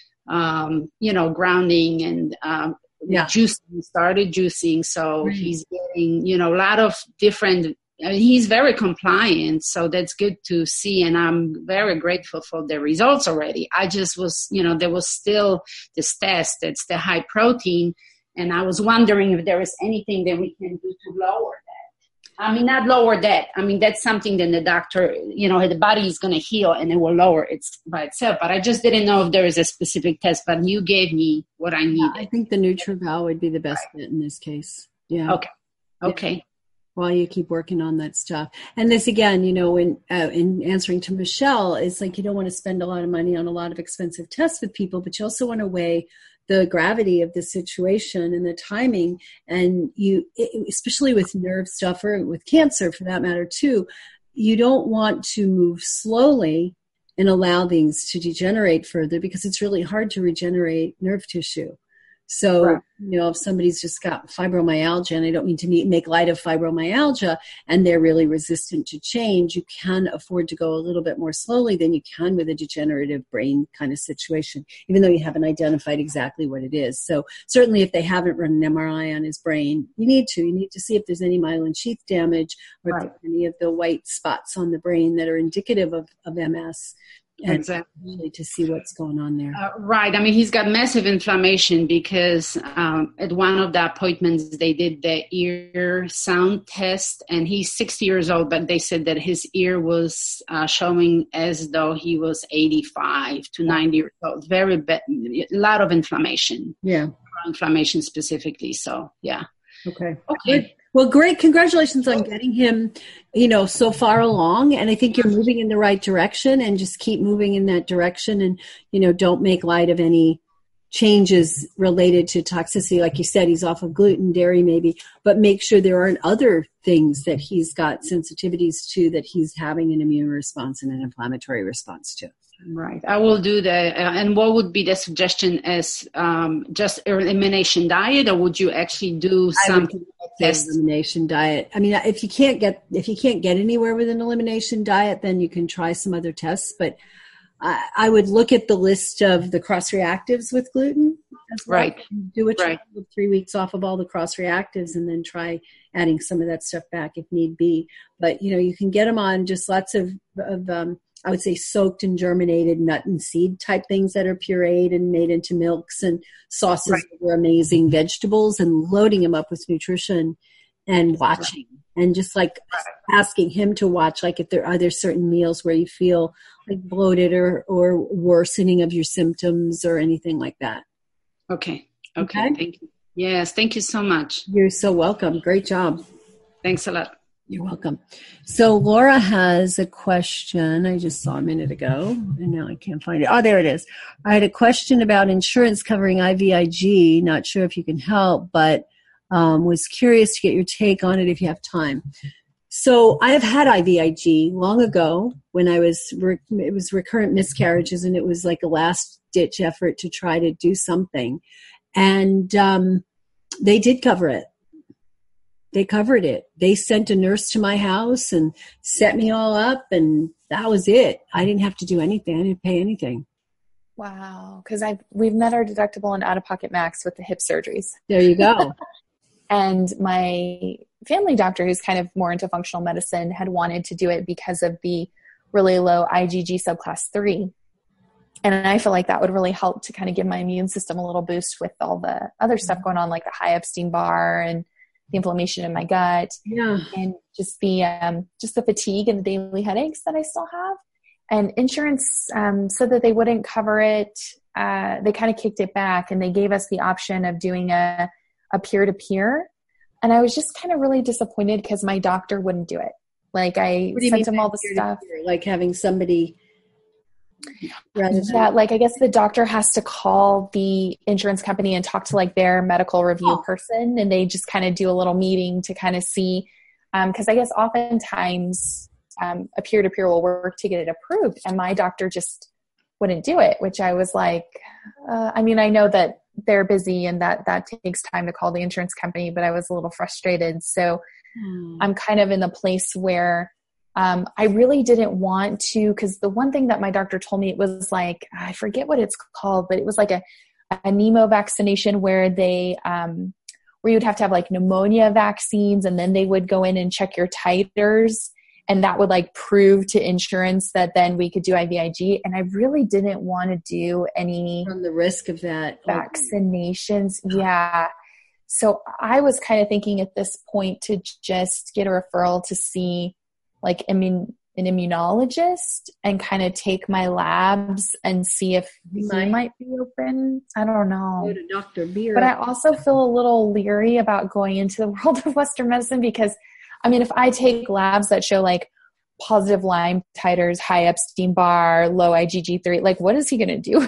um, you know, grounding and um, yeah. juicing, started juicing. So right. he's getting, you know, a lot of different I mean, he's very compliant, so that's good to see, and I'm very grateful for the results already. I just was, you know, there was still this test, it's the high protein, and I was wondering if there is anything that we can do to lower that. I mean, not lower that. I mean, that's something that the doctor, you know, the body is going to heal and it will lower it by itself, but I just didn't know if there is a specific test, but you gave me what I needed. Yeah, I think the NutriVal would be the best fit in this case. Yeah. Okay. Okay. Yeah. While you keep working on that stuff. And this again, you know, in uh, in answering to Michelle, it's like you don't want to spend a lot of money on a lot of expensive tests with people, but you also want to weigh the gravity of the situation and the timing. And you, especially with nerve stuff or with cancer for that matter too, you don't want to move slowly and allow things to degenerate further because it's really hard to regenerate nerve tissue. So, right. you know, if somebody's just got fibromyalgia, and I don't mean to make light of fibromyalgia, and they're really resistant to change, you can afford to go a little bit more slowly than you can with a degenerative brain kind of situation, even though you haven't identified exactly what it is. So certainly if they haven't run an M R I on his brain, you need to. You need to see if there's any myelin sheath damage or right. any of the white spots on the brain that are indicative of, of M S. And exactly to see what's going on there. Uh, right. I mean, he's got massive inflammation because um, at one of the appointments they did the ear sound test, and he's sixty years old, but they said that his ear was uh, showing as though he was eighty-five to ninety years old. Very bad, a lot of inflammation. Yeah. Inflammation specifically. So, yeah. Okay. Okay. Good. Well, great. Congratulations on getting him, you know, so far along. And I think you're moving in the right direction, and just keep moving in that direction. And, you know, don't make light of any changes related to toxicity. Like you said, he's off of gluten, dairy maybe, but make sure there aren't other things that he's got sensitivities to that he's having an immune response and an inflammatory response to. Right. I will do that. Uh, and what would be the suggestion as um, just elimination diet, or would you actually do something like this? Elimination diet. I mean, if you can't get, if you can't get anywhere with an elimination diet, then you can try some other tests, but I, I would look at the list of the cross reactives with gluten as well. Right. Do a trial right. of three weeks off of all the cross reactives and then try adding some of that stuff back if need be. But, you know, you can get them on just lots of, of, um, I would say soaked and germinated nut and seed type things that are pureed and made into milks and sauces right. that are amazing vegetables, and loading them up with nutrition and watching right. and just like right. asking him to watch, like if there are there certain meals where you feel like bloated or, or worsening of your symptoms or anything like that. Okay. Okay. okay. Thank you. Yes. Thank you so much. You're so welcome. Great job. Thanks a lot. You're welcome. So Laura has a question I just saw a minute ago, and now I can't find it. Oh, there it is. I had a question about insurance covering I V I G. Not sure if you can help, but um, was curious to get your take on it if you have time. So I have had I V I G long ago when I was, re- it was recurrent miscarriages, and it was like a last ditch effort to try to do something. And um, they did cover it. They covered it. They sent a nurse to my house and set me all up, and that was it. I didn't have to do anything. I didn't pay anything. Wow. Because I've we've met our deductible and out-of-pocket max with the hip surgeries. There you go. And my family doctor, who's kind of more into functional medicine, had wanted to do it because of the really low I G G subclass three. And I feel like that would really help to kind of give my immune system a little boost with all the other stuff going on, like the high Epstein-Barr and the inflammation in my gut. Yeah. And just the, um, just the fatigue and the daily headaches that I still have. And insurance um, said that they wouldn't cover it. Uh, they kind of kicked it back, and they gave us the option of doing a, a peer-to-peer. And I was just kind of really disappointed because my doctor wouldn't do it. Like I sent him all the stuff. Like having somebody. Yeah, like I guess the doctor has to call the insurance company and talk to like their medical review oh. person, and they just kind of do a little meeting to kind of see. Because um, I guess oftentimes um, a peer-to-peer will work to get it approved, and my doctor just wouldn't do it, which I was like, uh, I mean, I know that they're busy and that that takes time to call the insurance company, but I was a little frustrated. So hmm. I'm kind of in the place where um, I really didn't want to, because the one thing that my doctor told me, it was like, I forget what it's called, but it was like a, a pneumo vaccination where they, um, where you'd have to have like pneumonia vaccines, and then they would go in and check your titers. And that would like prove to insurance that then we could do I V I G. And I really didn't want to do any from the risk of that vaccinations. Yeah. So I was kind of thinking at this point to just get a referral to see like immune, an immunologist and kind of take my labs and see if he might, might be open. I don't know. Go to Doctor Beer. But I also feel a little leery about going into the world of Western medicine because I mean, if I take labs that show like positive Lyme titers, high Epstein-Barr, low I G G three, like what is he going to do?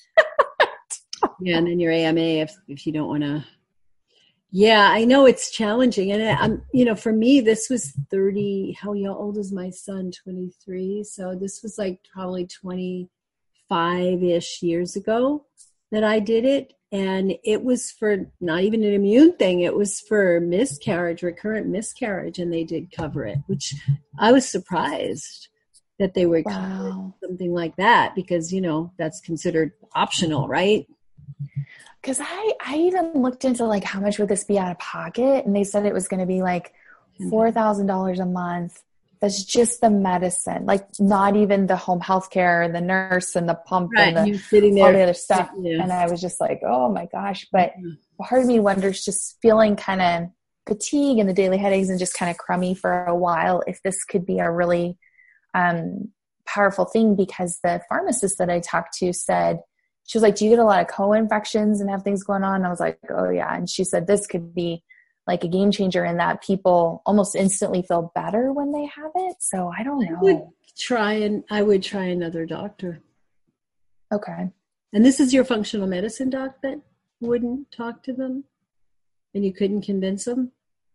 Yeah, and then your A M A if if you don't want to. Yeah, I know it's challenging, and I'm you know for me this was thirty. How old is my son? twenty-three. So this was like probably twenty-five-ish years ago that I did it. And it was for not even an immune thing. It was for miscarriage, recurrent miscarriage. And they did cover it, which I was surprised that they were wow. covering something like that because, you know, that's considered optional, right? Because I, I even looked into like how much would this be out of pocket? And they said it was going to be like four thousand dollars a month. That's just the medicine, like not even the home health care and the nurse and the pump right. and the, sitting there, all the other stuff. Yeah. And I was just like, oh my gosh. But mm-hmm. part of me wonders just feeling kind of fatigue and the daily headaches and just kind of crummy for a while if this could be a really um, powerful thing because the pharmacist that I talked to said, she was like, do you get a lot of co-infections and have things going on? And I was like, oh yeah. And she said, this could be like a game changer in that people almost instantly feel better when they have it. So I don't know. I would try and I would try another doctor. Okay. And this is your functional medicine doc that wouldn't talk to them and you couldn't convince them?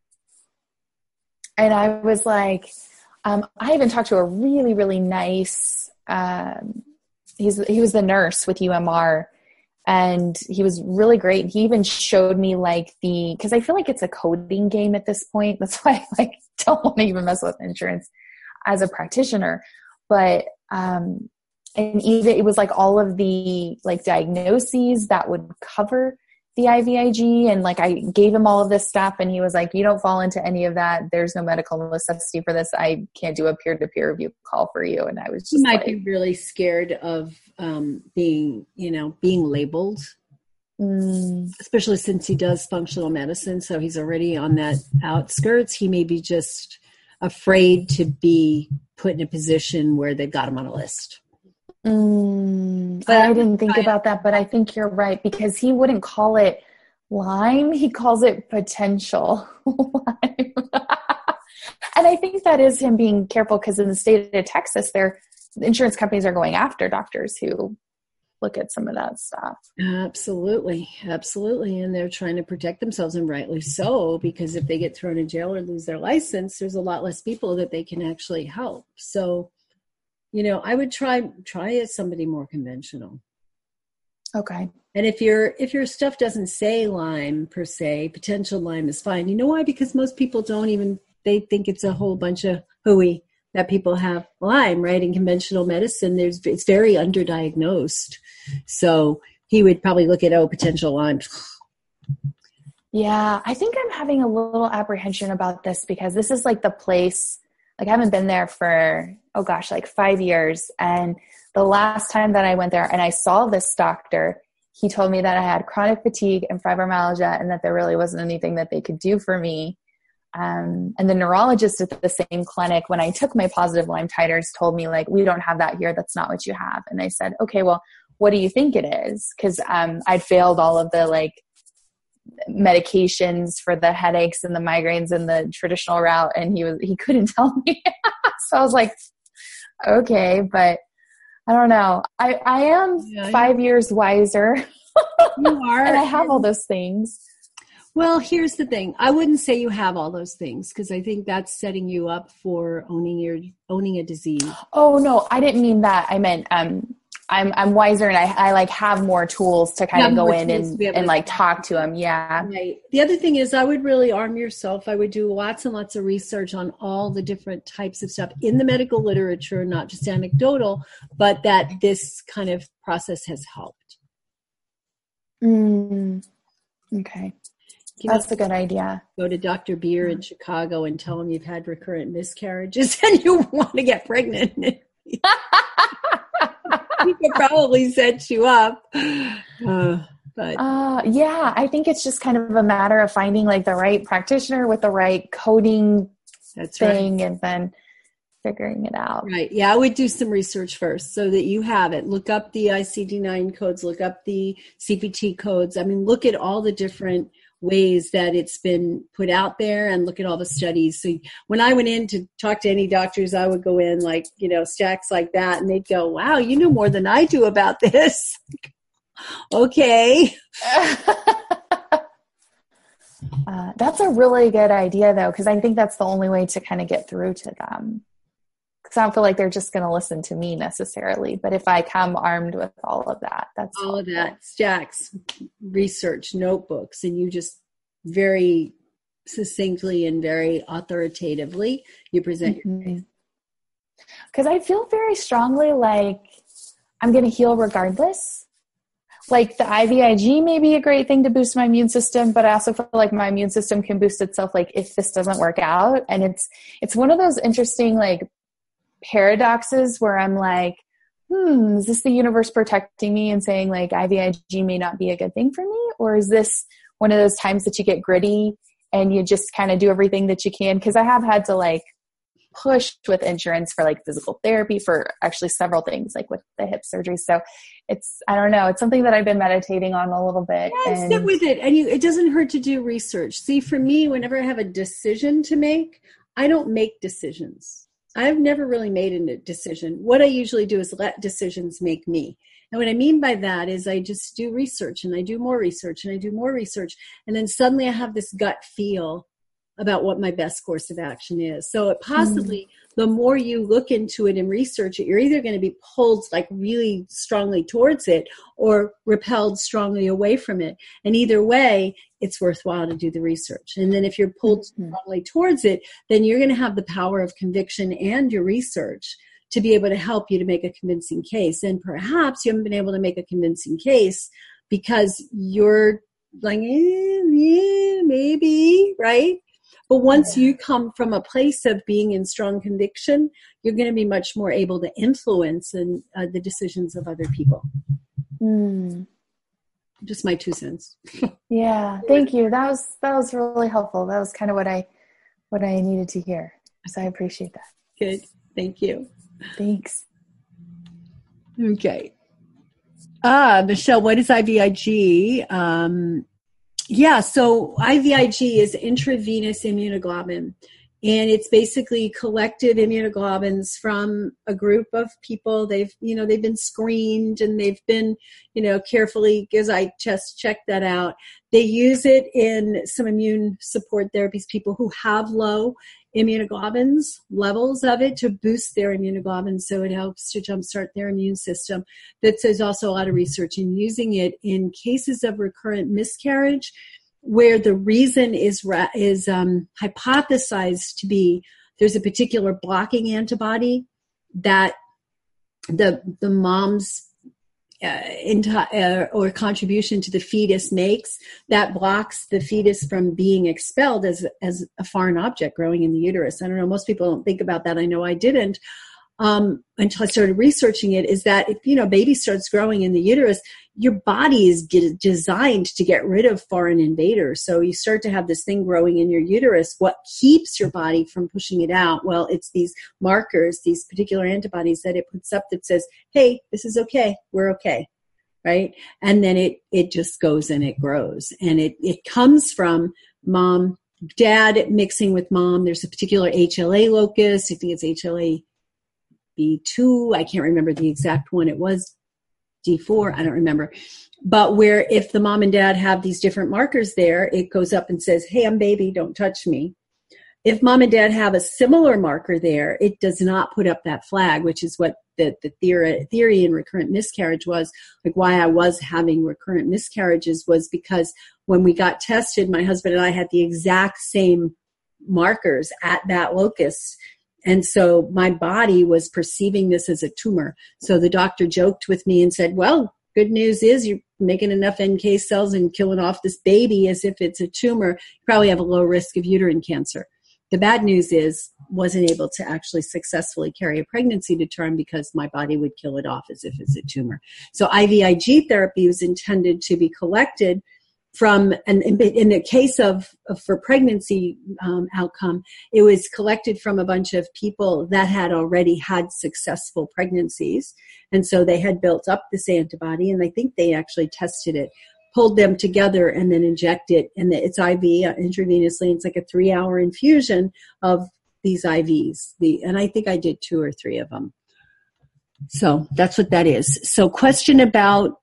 And I was like, um, I even talked to a really, really nice, um, he's, he was the nurse with U M R. And he was really great. He even showed me like the, cause I feel like it's a coding game at this point. That's why I like don't want to even mess with insurance as a practitioner. But, um, and even it was like all of the like diagnoses that would cover the I V I G. And like I gave him all of this stuff and he was like, you don't fall into any of that. There's no medical necessity for this. I can't do a peer-to-peer review call for you. And I was just you might like, be really scared of um, being, you know, being labeled, mm. especially since he does functional medicine. So he's already on that outskirts. He may be just afraid to be put in a position where they've got him on a list. Mm, but I didn't think about that, but I think you're right because he wouldn't call it Lyme. He calls it potential Lyme. And I think that is him being careful because in the state of Texas, their insurance companies are going after doctors who look at some of that stuff. Absolutely. Absolutely. And they're trying to protect themselves, and rightly so, because if they get thrown in jail or lose their license, there's a lot less people that they can actually help. So you know, I would try try as somebody more conventional. Okay. And if your if your stuff doesn't say Lyme per se, potential Lyme is fine. You know why? Because most people don't even they think it's a whole bunch of hooey. that people have Lyme, right? In conventional medicine, there's it's very underdiagnosed. So he would probably look at, oh, potential Lyme. Yeah, I think I'm having a little apprehension about this because this is like the place, like I haven't been there for, oh gosh, like five years. And the last time that I went there and I saw this doctor, he told me that I had chronic fatigue and fibromyalgia and that there really wasn't anything that they could do for me. Um, and the neurologist at the same clinic, when I took my positive Lyme titers, told me like, we don't have that here. That's not what you have. And I said, okay, well, what do you think it is? Cause, um, I'd failed all of the like medications for the headaches and the migraines and the traditional route. And he was, he couldn't tell me. So I was like, okay, but I don't know. I, I am yeah, five yeah. years wiser. You are. And I have all those things. Well, here's the thing. I wouldn't say you have all those things because I think that's setting you up for owning your owning a disease. Oh no, I didn't mean that. I meant um, I'm I'm wiser and I, I like have more tools to kind of go in and, and like talk to them. Yeah. Right. The other thing is I would really arm yourself. I would do lots and lots of research on all the different types of stuff in the medical literature, not just anecdotal, but that this kind of process has helped. Mm, okay. You That's know, a good idea. Go to Doctor Beer in Chicago and tell him you've had recurrent miscarriages and you want to get pregnant. He could probably set you up. Uh, but uh, yeah, I think it's just kind of a matter of finding like the right practitioner with the right coding That's thing right. and then figuring it out. Right. Yeah, I would do some research first so that you have it. Look up the I C D nine codes, look up the C P T codes. I mean, look at all the different ways that it's been put out there and look at all the studies. So when I went in to talk to any doctors, I would go in like, you know, stacks like that and they'd go, wow, you know more than I do about this. Okay. uh, that's a really good idea though, because I think that's the only way to kind of get through to them. Because I don't feel like they're just going to listen to me necessarily. But if I come armed with all of that, that's all helpful. of that stacks, research, notebooks, and you just very succinctly and very authoritatively you present mm-hmm. your case. Because I feel very strongly like I'm going to heal regardless. Like the I V I G may be a great thing to boost my immune system, but I also feel like my immune system can boost itself like if this doesn't work out. And it's it's one of those interesting like paradoxes where I'm like, hmm, is this the universe protecting me and saying like I V I G may not be a good thing for me? Or is this one of those times that you get gritty and you just kind of do everything that you can? Because I have had to like push with insurance for like physical therapy for actually several things, like with the hip surgery. So it's, I don't know, it's something that I've been meditating on a little bit. Yeah, and sit with it. And you, it doesn't hurt to do research. See, for me, whenever I have a decision to make, I don't make decisions. I've never really made a decision. What I usually do is let decisions make me. And what I mean by that is I just do research and I do more research and I do more research. And then suddenly I have this gut feel about what my best course of action is. So it possibly, mm. the more you look into it and research it, you're either going to be pulled like really strongly towards it or repelled strongly away from it. And either way, it's worthwhile to do the research. And then if you're pulled mm-hmm. strongly towards it, then you're going to have the power of conviction and your research to be able to help you to make a convincing case. And perhaps you haven't been able to make a convincing case because you're like, eh, yeah, maybe, right? But once you come from a place of being in strong conviction, you're going to be much more able to influence and uh, the decisions of other people. Mm. Just my two cents. Yeah, thank you. That was that was really helpful. That was kind of what I what I needed to hear. So I appreciate that. Good. Thank you. Thanks. Okay. Ah, Michelle, what is I V I G? Um, Yeah, so I V I G is intravenous immunoglobulin, and it's basically collective immunoglobulins from a group of people. They've, you know, they've been screened and they've been, you know, carefully, because I just checked that out. They use it in some immune support therapies, people who have low immunoglobulins, levels of it to boost their immunoglobulins, so it helps to jumpstart their immune system. There's also a lot of research in using it in cases of recurrent miscarriage, where the reason is is um, hypothesized to be there's a particular blocking antibody that the the mom's uh, enti- uh, or contribution to the fetus makes that blocks the fetus from being expelled as as a foreign object growing in the uterus. I don't know, most people don't think about that. I know I didn't um, until I started researching it, is that if, you know, baby starts growing in the uterus, your body is get, designed to get rid of foreign invaders. So you start to have this thing growing in your uterus. What keeps your body from pushing it out? Well, it's these markers, these particular antibodies that it puts up that says, hey, this is okay. We're okay. Right. And then it, it just goes and it grows. And it, it comes from mom, dad mixing with mom. There's a particular H L A locus. I think it's H L A B two. I can't remember the exact one. It was D four, I don't remember. But where if the mom and dad have these different markers there, it goes up and says, hey, I'm baby, don't touch me. If mom and dad have a similar marker there, it does not put up that flag, which is what the, the theory, theory in recurrent miscarriage was. Like why I was having recurrent miscarriages was because when we got tested, my husband and I had the exact same markers at that locus. And so my body was perceiving this as a tumor. So the doctor joked with me and said, well, good news is you're making enough N K cells and killing off this baby as if it's a tumor. You probably have a low risk of uterine cancer. The bad news is wasn't able to actually successfully carry a pregnancy to term because my body would kill it off as if it's a tumor. So I V I G therapy was intended to be collected from, and in the case of, of for pregnancy um, outcome, it was collected from a bunch of people that had already had successful pregnancies. And so they had built up this antibody, and I think they actually tested it, pulled them together, and then inject it. And it's I V, uh, intravenously. It's like a three-hour infusion of these I Vs. The, and I think I did two or three of them. So that's what that is. So question about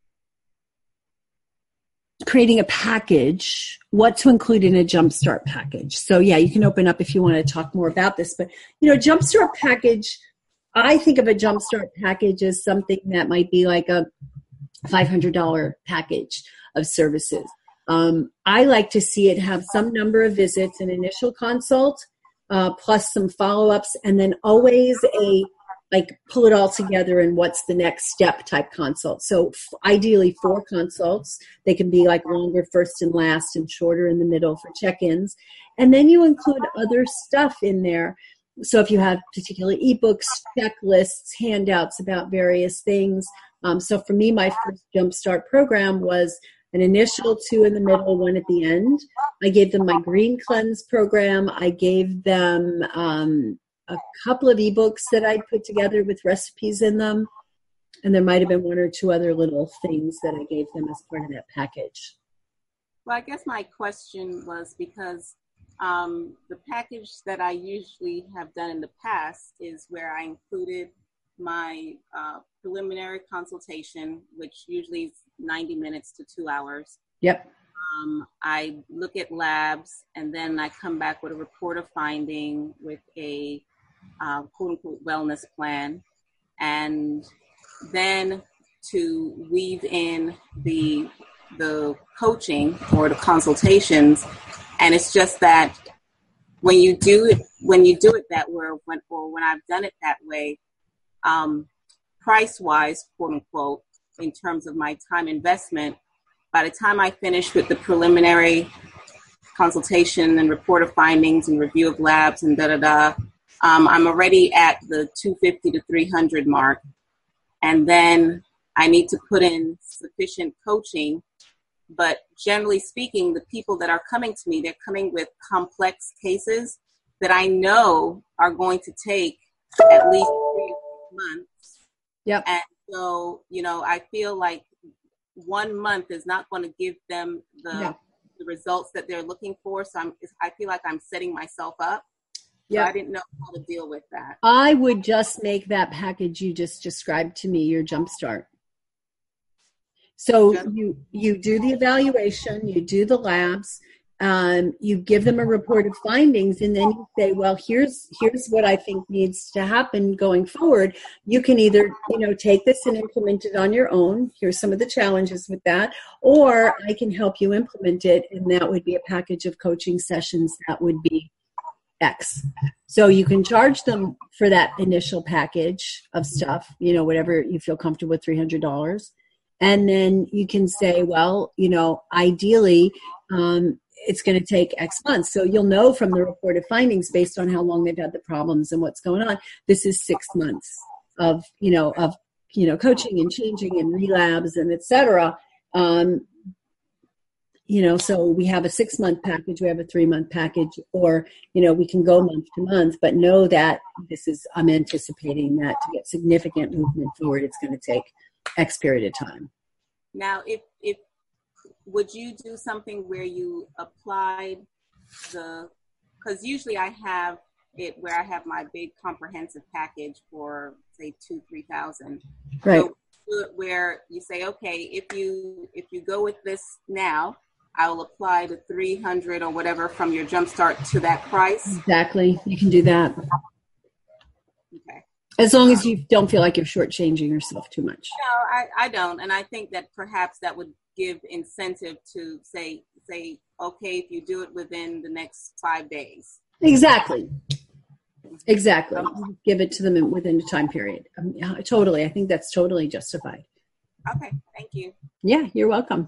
creating a package, what to include in a Jumpstart package. So yeah, you can open up if you want to talk more about this, but you know, Jumpstart package, I think of a Jumpstart package as something that might be like a five hundred dollars package of services. Um, I like to see it have some number of visits, an initial consult, uh, plus some follow-ups, and then always a like pull it all together and what's the next step type consult. So f- ideally four consults. They can be like longer first and last and shorter in the middle for check-ins. And then you include other stuff in there. So if you have particular ebooks, checklists, handouts about various things. Um, so for me, my first Jumpstart program was an initial, two in the middle, one at the end. I gave them my Green Cleanse program. I gave them um, a couple of ebooks that I'd put together with recipes in them. And there might have been one or two other little things that I gave them as part of that package. Well, I guess my question was because um, the package that I usually have done in the past is where I included my uh, preliminary consultation, which usually is ninety minutes to two hours. Yep. Um, I look at labs, and then I come back with a report of finding with a uh, quote-unquote wellness plan, and then to weave in the the coaching or the consultations. And it's just that when you do it, when you do it that way, or when, or when I've done it that way, um, price-wise, quote-unquote, in terms of my time investment, by the time I finish with the preliminary consultation and report of findings and review of labs and da-da-da, um, I'm already at the two fifty to three hundred mark. And then I need to put in sufficient coaching. But generally speaking, the people that are coming to me, they're coming with complex cases that I know are going to take at least three months. Yep. And so, you know, I feel like one month is not going to give them the, no. the results that they're looking for. So I'm, I feel like I'm setting myself up. Yeah, so I didn't know how to deal with that. I would just make that package you just described to me your Jumpstart. So you you do the evaluation, you do the labs, um, you give them a report of findings, and then you say, well, here's here's what I think needs to happen going forward. You can either, you know, take this and implement it on your own. Here's some of the challenges with that, or I can help you implement it, and that would be a package of coaching sessions that would be X. So you can charge them for that initial package of stuff, you know, whatever you feel comfortable with, three hundred dollars. And then you can say, well, you know, ideally, um, it's going to take X months. So you'll know from the reported findings based on how long they've had the problems and what's going on. This is six months of, you know, of, you know, coaching and changing and relabs and et cetera. Um, you know, so we have a six month package, we have a three month package, or, you know, we can go month to month, but know that this is, I'm anticipating that to get significant movement forward, it's going to take X period of time. Now, if, if, would you do something where you applied the, because usually I have it where I have my big comprehensive package for say two, three thousand. Right. So do it where you say, okay, if you, if you go with this now, I will apply the three hundred or whatever from your Jumpstart to that price. Exactly. You can do that. Okay. As long as you don't feel like you're shortchanging yourself too much. No, I, I don't. And I think that perhaps that would give incentive to say, say, okay, if you do it within the next five days. Exactly. Exactly. Give it to them within a time period. Um, yeah, totally. I think that's totally justified. Okay. Thank you. Yeah, you're welcome.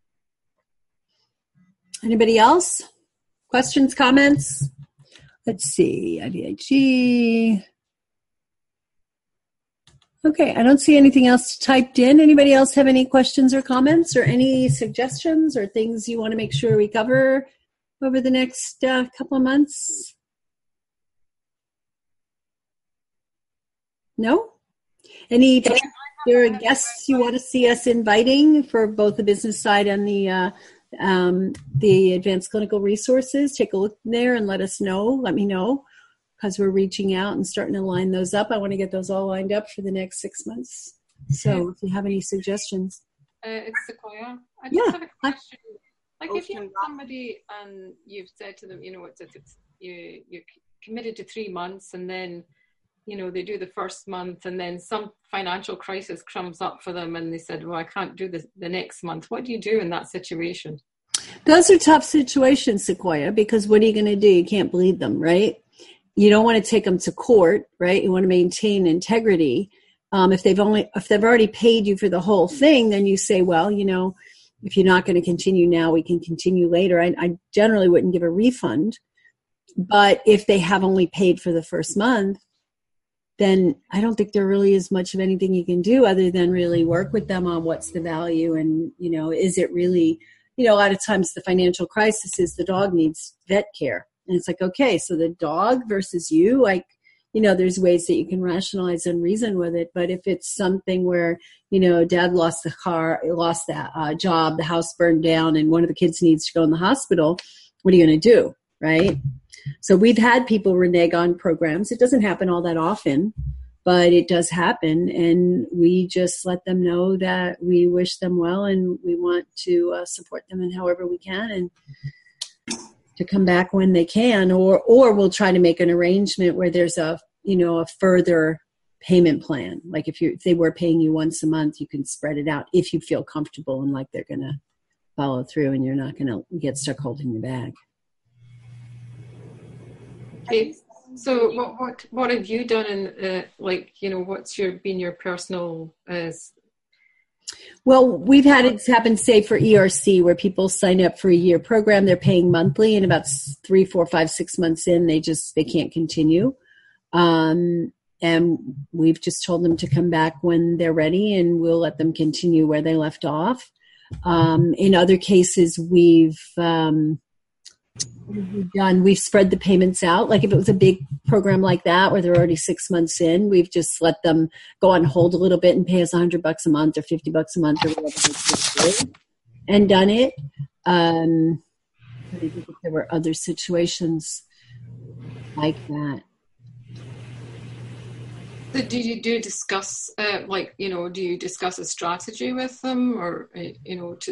Anybody else? Questions, comments? Let's see. I D I G. Okay, I don't see anything else typed in. Anybody else have any questions or comments or any suggestions or things you want to make sure we cover over the next uh, couple of months? No? Any particular guests you want to see us inviting for both the business side and the uh, um, the advanced clinical resources? Take a look there and let us know. Let me know, because we're reaching out and starting to line those up. I want to get those all lined up for the next six months. So if you have any suggestions. Uh, it's Sequoia. I just Yeah. have a question. Like if you Ocean have somebody and you've said to them, you know, it's, it's you, you're committed to three months and then, you know, they do the first month and then some financial crisis comes up for them and they said, well, I can't do this the next month. What do you do in that situation? Those are tough situations, Sequoia, because what are you going to do? You can't bleed them, right? You don't want to take them to court, right? You want to maintain integrity. Um, if they've only, if they've already paid you for the whole thing, then you say, well, you know, if you're not going to continue now, we can continue later. I, I generally wouldn't give a refund, but if they have only paid for the first month, then I don't think there really is much of anything you can do other than really work with them on what's the value and, you know, is it really, you know, a lot of times the financial crisis is the dog needs vet care. And it's like, okay, so the dog versus you, like, you know, there's ways that you can rationalize and reason with it. But if it's something where, you know, dad lost the car, lost that uh, job, the house burned down, and one of the kids needs to go in the hospital, what are you going to do, right? So we've had people renege on programs. It doesn't happen all that often, but it does happen. And we just let them know that we wish them well and we want to uh, support them in however we can and to come back when they can, or or we'll try to make an arrangement where there's a, you know, a further payment plan. Like if you if they were paying you once a month, you can spread it out if you feel comfortable and like they're going to follow through and you're not going to get stuck holding the bag. Okay. So what what what have you done in uh, like, you know, what's your been your personal uh, Well, we've had it happen, say, for E R C, where people sign up for a year program, they're paying monthly, and about three, four, five, six months in, they just, they can't continue. Um, and we've just told them to come back when they're ready, and we'll let them continue where they left off. Um, in other cases, we've, um, we've done, we've spread the payments out. Like if it was a big program like that where they're already six months in, we've just let them go on hold a little bit and pay us a hundred bucks a month or fifty bucks a month or whatever they do, and done it. Um, I think if there were other situations like that. So do you do you discuss uh, like, you know, do you discuss a strategy with them, or uh, you know, to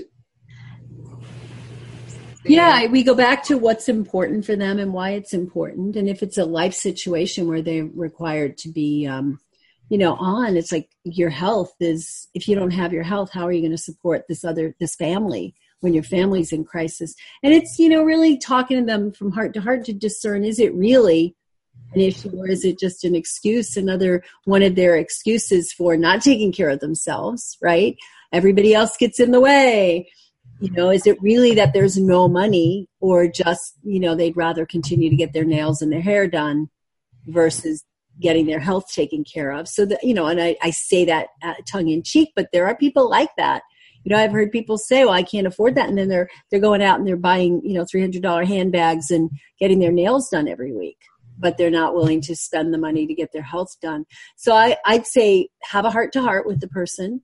yeah, we go back to what's important for them and why it's important. And if it's a life situation where they're required to be, um, you know, on, it's like your health is, if you don't have your health, how are you going to support this other, this family when your family's in crisis. And it's, you know, really talking to them from heart to heart to discern, is it really an issue, or is it just an excuse, another one of their excuses for not taking care of themselves, right? Everybody else gets in the way. You know, is it really that there's no money, or just, you know, they'd rather continue to get their nails and their hair done versus getting their health taken care of? So that, you know, and I, I say that uh, tongue in cheek, but there are people like that. You know, I've heard people say, well, I can't afford that. And then they're, they're going out and they're buying, you know, three hundred dollars handbags and getting their nails done every week, but they're not willing to spend the money to get their health done. So I, I'd say have a heart to heart with the person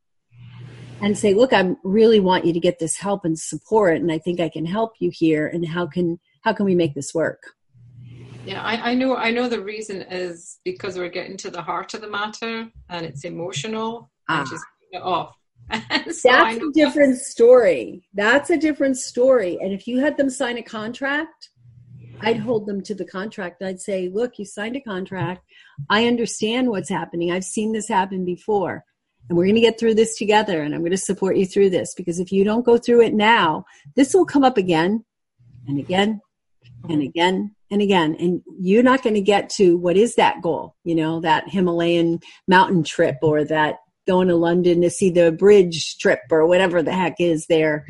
and say, look, I really want you to get this help and support. And I think I can help you here. And how can, how can we make this work? Yeah, I, I know, I know the reason is because we're getting to the heart of the matter and it's emotional ah. and she's putting it off. So that's a different story. That's a different story. And if you had them sign a contract, I'd hold them to the contract. I'd say, look, you signed a contract. I understand what's happening. I've seen this happen before. And we're going to get through this together. And I'm going to support you through this. Because if you don't go through it now, this will come up again and again and again and again. And you're not going to get to what is that goal, you know, that Himalayan mountain trip, or that going to London to see the bridge trip, or whatever the heck is their,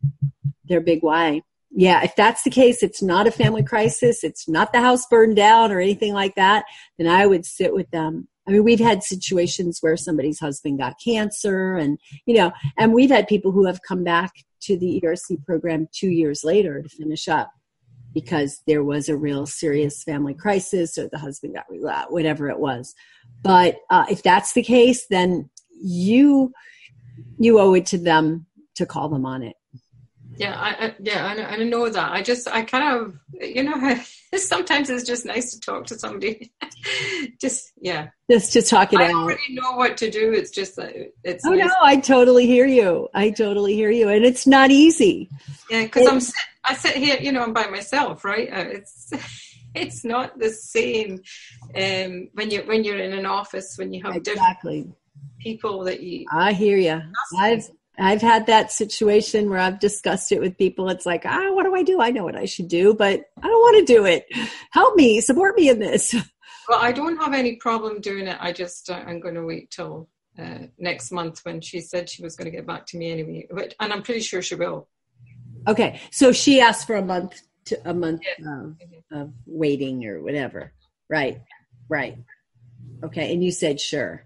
their big why. Yeah, if that's the case, it's not a family crisis, it's not the house burned down or anything like that, then I would sit with them. I mean, we've had situations where somebody's husband got cancer, and, you know, and we've had people who have come back to the E R C program two years later to finish up because there was a real serious family crisis, or the husband got relapsed, whatever it was. But uh, if that's the case, then you you owe it to them to call them on it. Yeah, I, I yeah, I, I know that. I just, I kind of, you know, sometimes it's just nice to talk to somebody. just, yeah. Just to talk it I out. don't really know what to do. It's just that it's. Oh, nice. no, I totally hear you. I totally hear you. And it's not easy. Yeah, because I'm, I sit here, you know, I'm by myself, right? Uh, it's, it's not the same um, when you when you're in an office, when you have exactly. different people that you. I hear you. I've I've had that situation where I've discussed it with people. It's like, ah, what do I do? I know what I should do, but I don't want to do it. Help me, support me in this. Well, I don't have any problem doing it. I just, uh, I'm going to wait till uh, next month when she said she was going to get back to me anyway. But, and I'm pretty sure she will. Okay. So she asked for a month to a month yeah. of, of waiting or whatever. Right. Right. Okay. And you said, sure.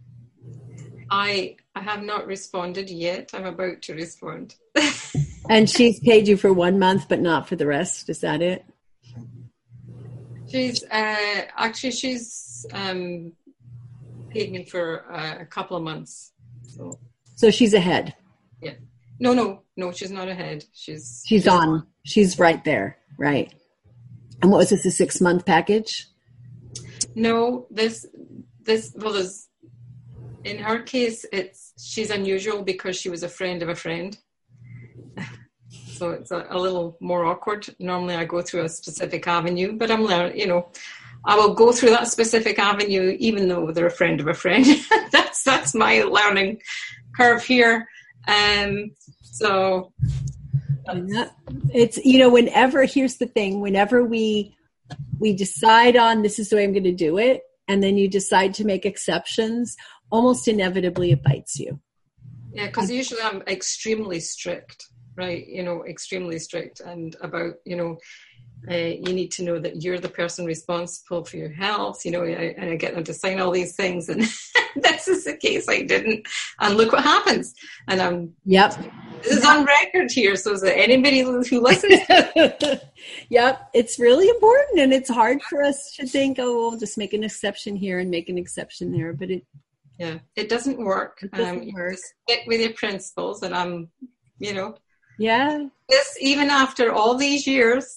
I I have not responded yet. I'm about to respond. And she's paid you for one month, but not for the rest. Is that it? She's uh, actually she's um, paid me for uh, a couple of months. So. so she's ahead. Yeah. No, no, no. She's not ahead. She's she's, she's on. on. She's right there. Right. And what was this? A six month package? No, this this well, there's, in her case, it's she's unusual because she was a friend of a friend. So it's a, a little more awkward. Normally I go through a specific avenue, but I'm learning, you know, I will go through that specific avenue even though they're a friend of a friend. that's that's my learning curve here. Um, so yeah. It's, you know, whenever, here's the thing, whenever we we decide on this is the way I'm going to do it, and then you decide to make exceptions, almost inevitably it bites you. Yeah, because usually I'm extremely strict, right? You know, extremely strict, and about, you know, uh, you need to know that you're the person responsible for your health, you know, I, and I get them to sign all these things, and this is the case, I didn't, and look what happens. And I'm, yep. This is on record here, so that anybody who listens. Yep, it's really important, and it's hard for us to think, oh, we'll just make an exception here and make an exception there, but it. Yeah, it doesn't work. It doesn't um, work. You stick with your principles, and I'm, you know. Yeah. This, even after all these years.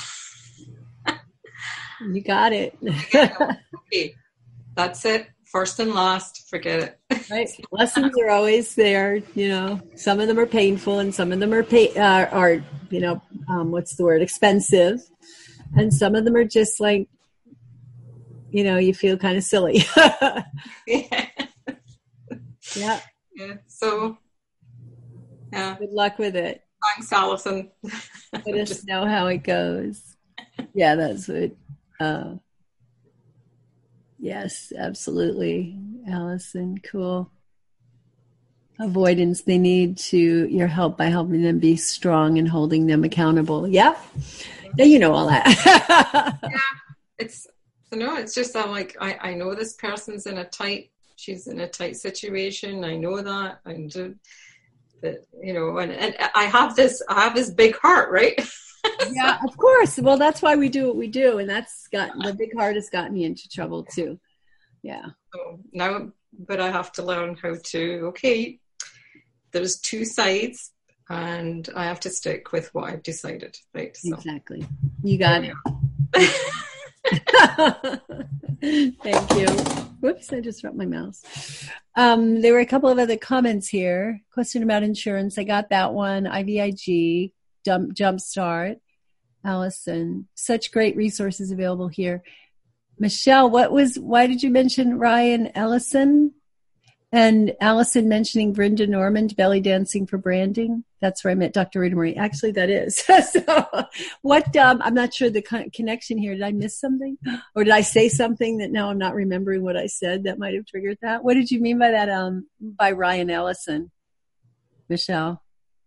You got it. Okay, that's it. First and last, forget it. Right. Lessons are always there. You know, some of them are painful, and some of them are pay, uh, are you know, um, what's the word? Expensive, and some of them are just like, you know, you feel kind of silly. Yeah. Yeah. Yeah. So. Yeah. Good luck with it. Thanks, Alison. Let us know how it goes. Yeah, that's what. Uh, yes, absolutely, Allison. Cool. Avoidance. They need to your help by helping them be strong and holding them accountable. Yeah, yeah, you know all that. Yeah, it's you know, it's just I'm like I I know this person's in a tight. She's in a tight situation. I know that, and uh, that you know, and and I have this I have this big heart, right? Yeah, of course. Well, that's why we do what we do, and that's got the big heart has gotten me into trouble too. Yeah. So now, but I have to learn how to. Okay, there's two sides, and I have to stick with what I've decided. Right. So. Exactly. You got it. Thank you. Whoops, I just dropped my mouse. Um, there were a couple of other comments here. Question about insurance. I got that one. I V I G, Jump, Jumpstart. Allison, such great resources available here. Michelle, what was, why did you mention Ryan Ellison? And Allison mentioning Brenda Normand, belly dancing for branding. That's where I met Doctor Rita Marie. Actually, that is. So what, um, I'm not sure the con- connection here. Did I miss something? Or did I say something that now I'm not remembering what I said that might have triggered that? What did you mean by that, um, by Ryan Ellison, Michelle?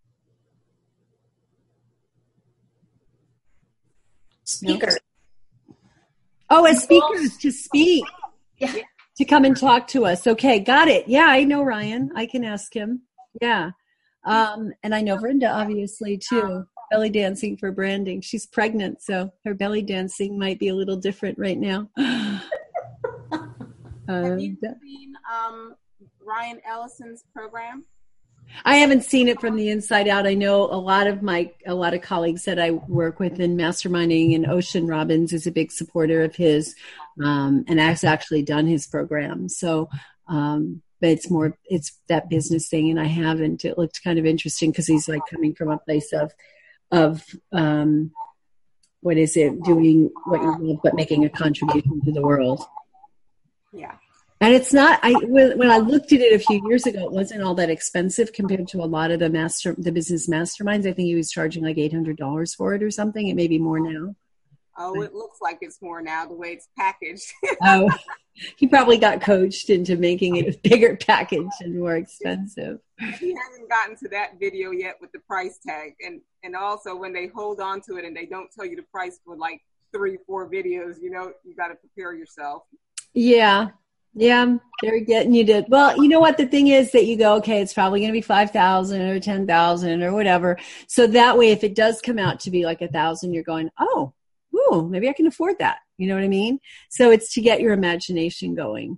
Speaker. No? Oh, as speakers to speak. Yeah. To come and talk to us. Okay, got it. Yeah, I know Ryan. I can ask him. Yeah. Um, and I know Brenda, obviously, too. Belly dancing for branding. She's pregnant, so her belly dancing might be a little different right now. Have uh, you seen um, Ryan Ellison's program? I haven't seen it from the inside out. I know a lot of my a lot of colleagues that I work with in masterminding, and Ocean Robbins is a big supporter of his, um, and has actually done his program. So, um, but it's more it's that business thing, and I haven't. It looked kind of interesting because he's like coming from a place of of um, what is it, doing what you love but making a contribution to the world. Yeah. And it's not, I, when I looked at it a few years ago, it wasn't all that expensive compared to a lot of the master, the business masterminds. I think he was charging like eight hundred dollars for it or something. It may be more now. Oh, it looks like it's more now the way it's packaged. Oh, he probably got coached into making it a bigger package and more expensive. He hasn't gotten to that video yet with the price tag. And, and also when they hold on to it and they don't tell you the price for like three, four videos, you know, you got to prepare yourself. Yeah. Yeah, they're getting you to, well, you know what the thing is that you go, okay, it's probably going to be five thousand or ten thousand or whatever. So that way, if it does come out to be like a thousand, you're going, oh, ooh, maybe I can afford that. You know what I mean? So it's to get your imagination going.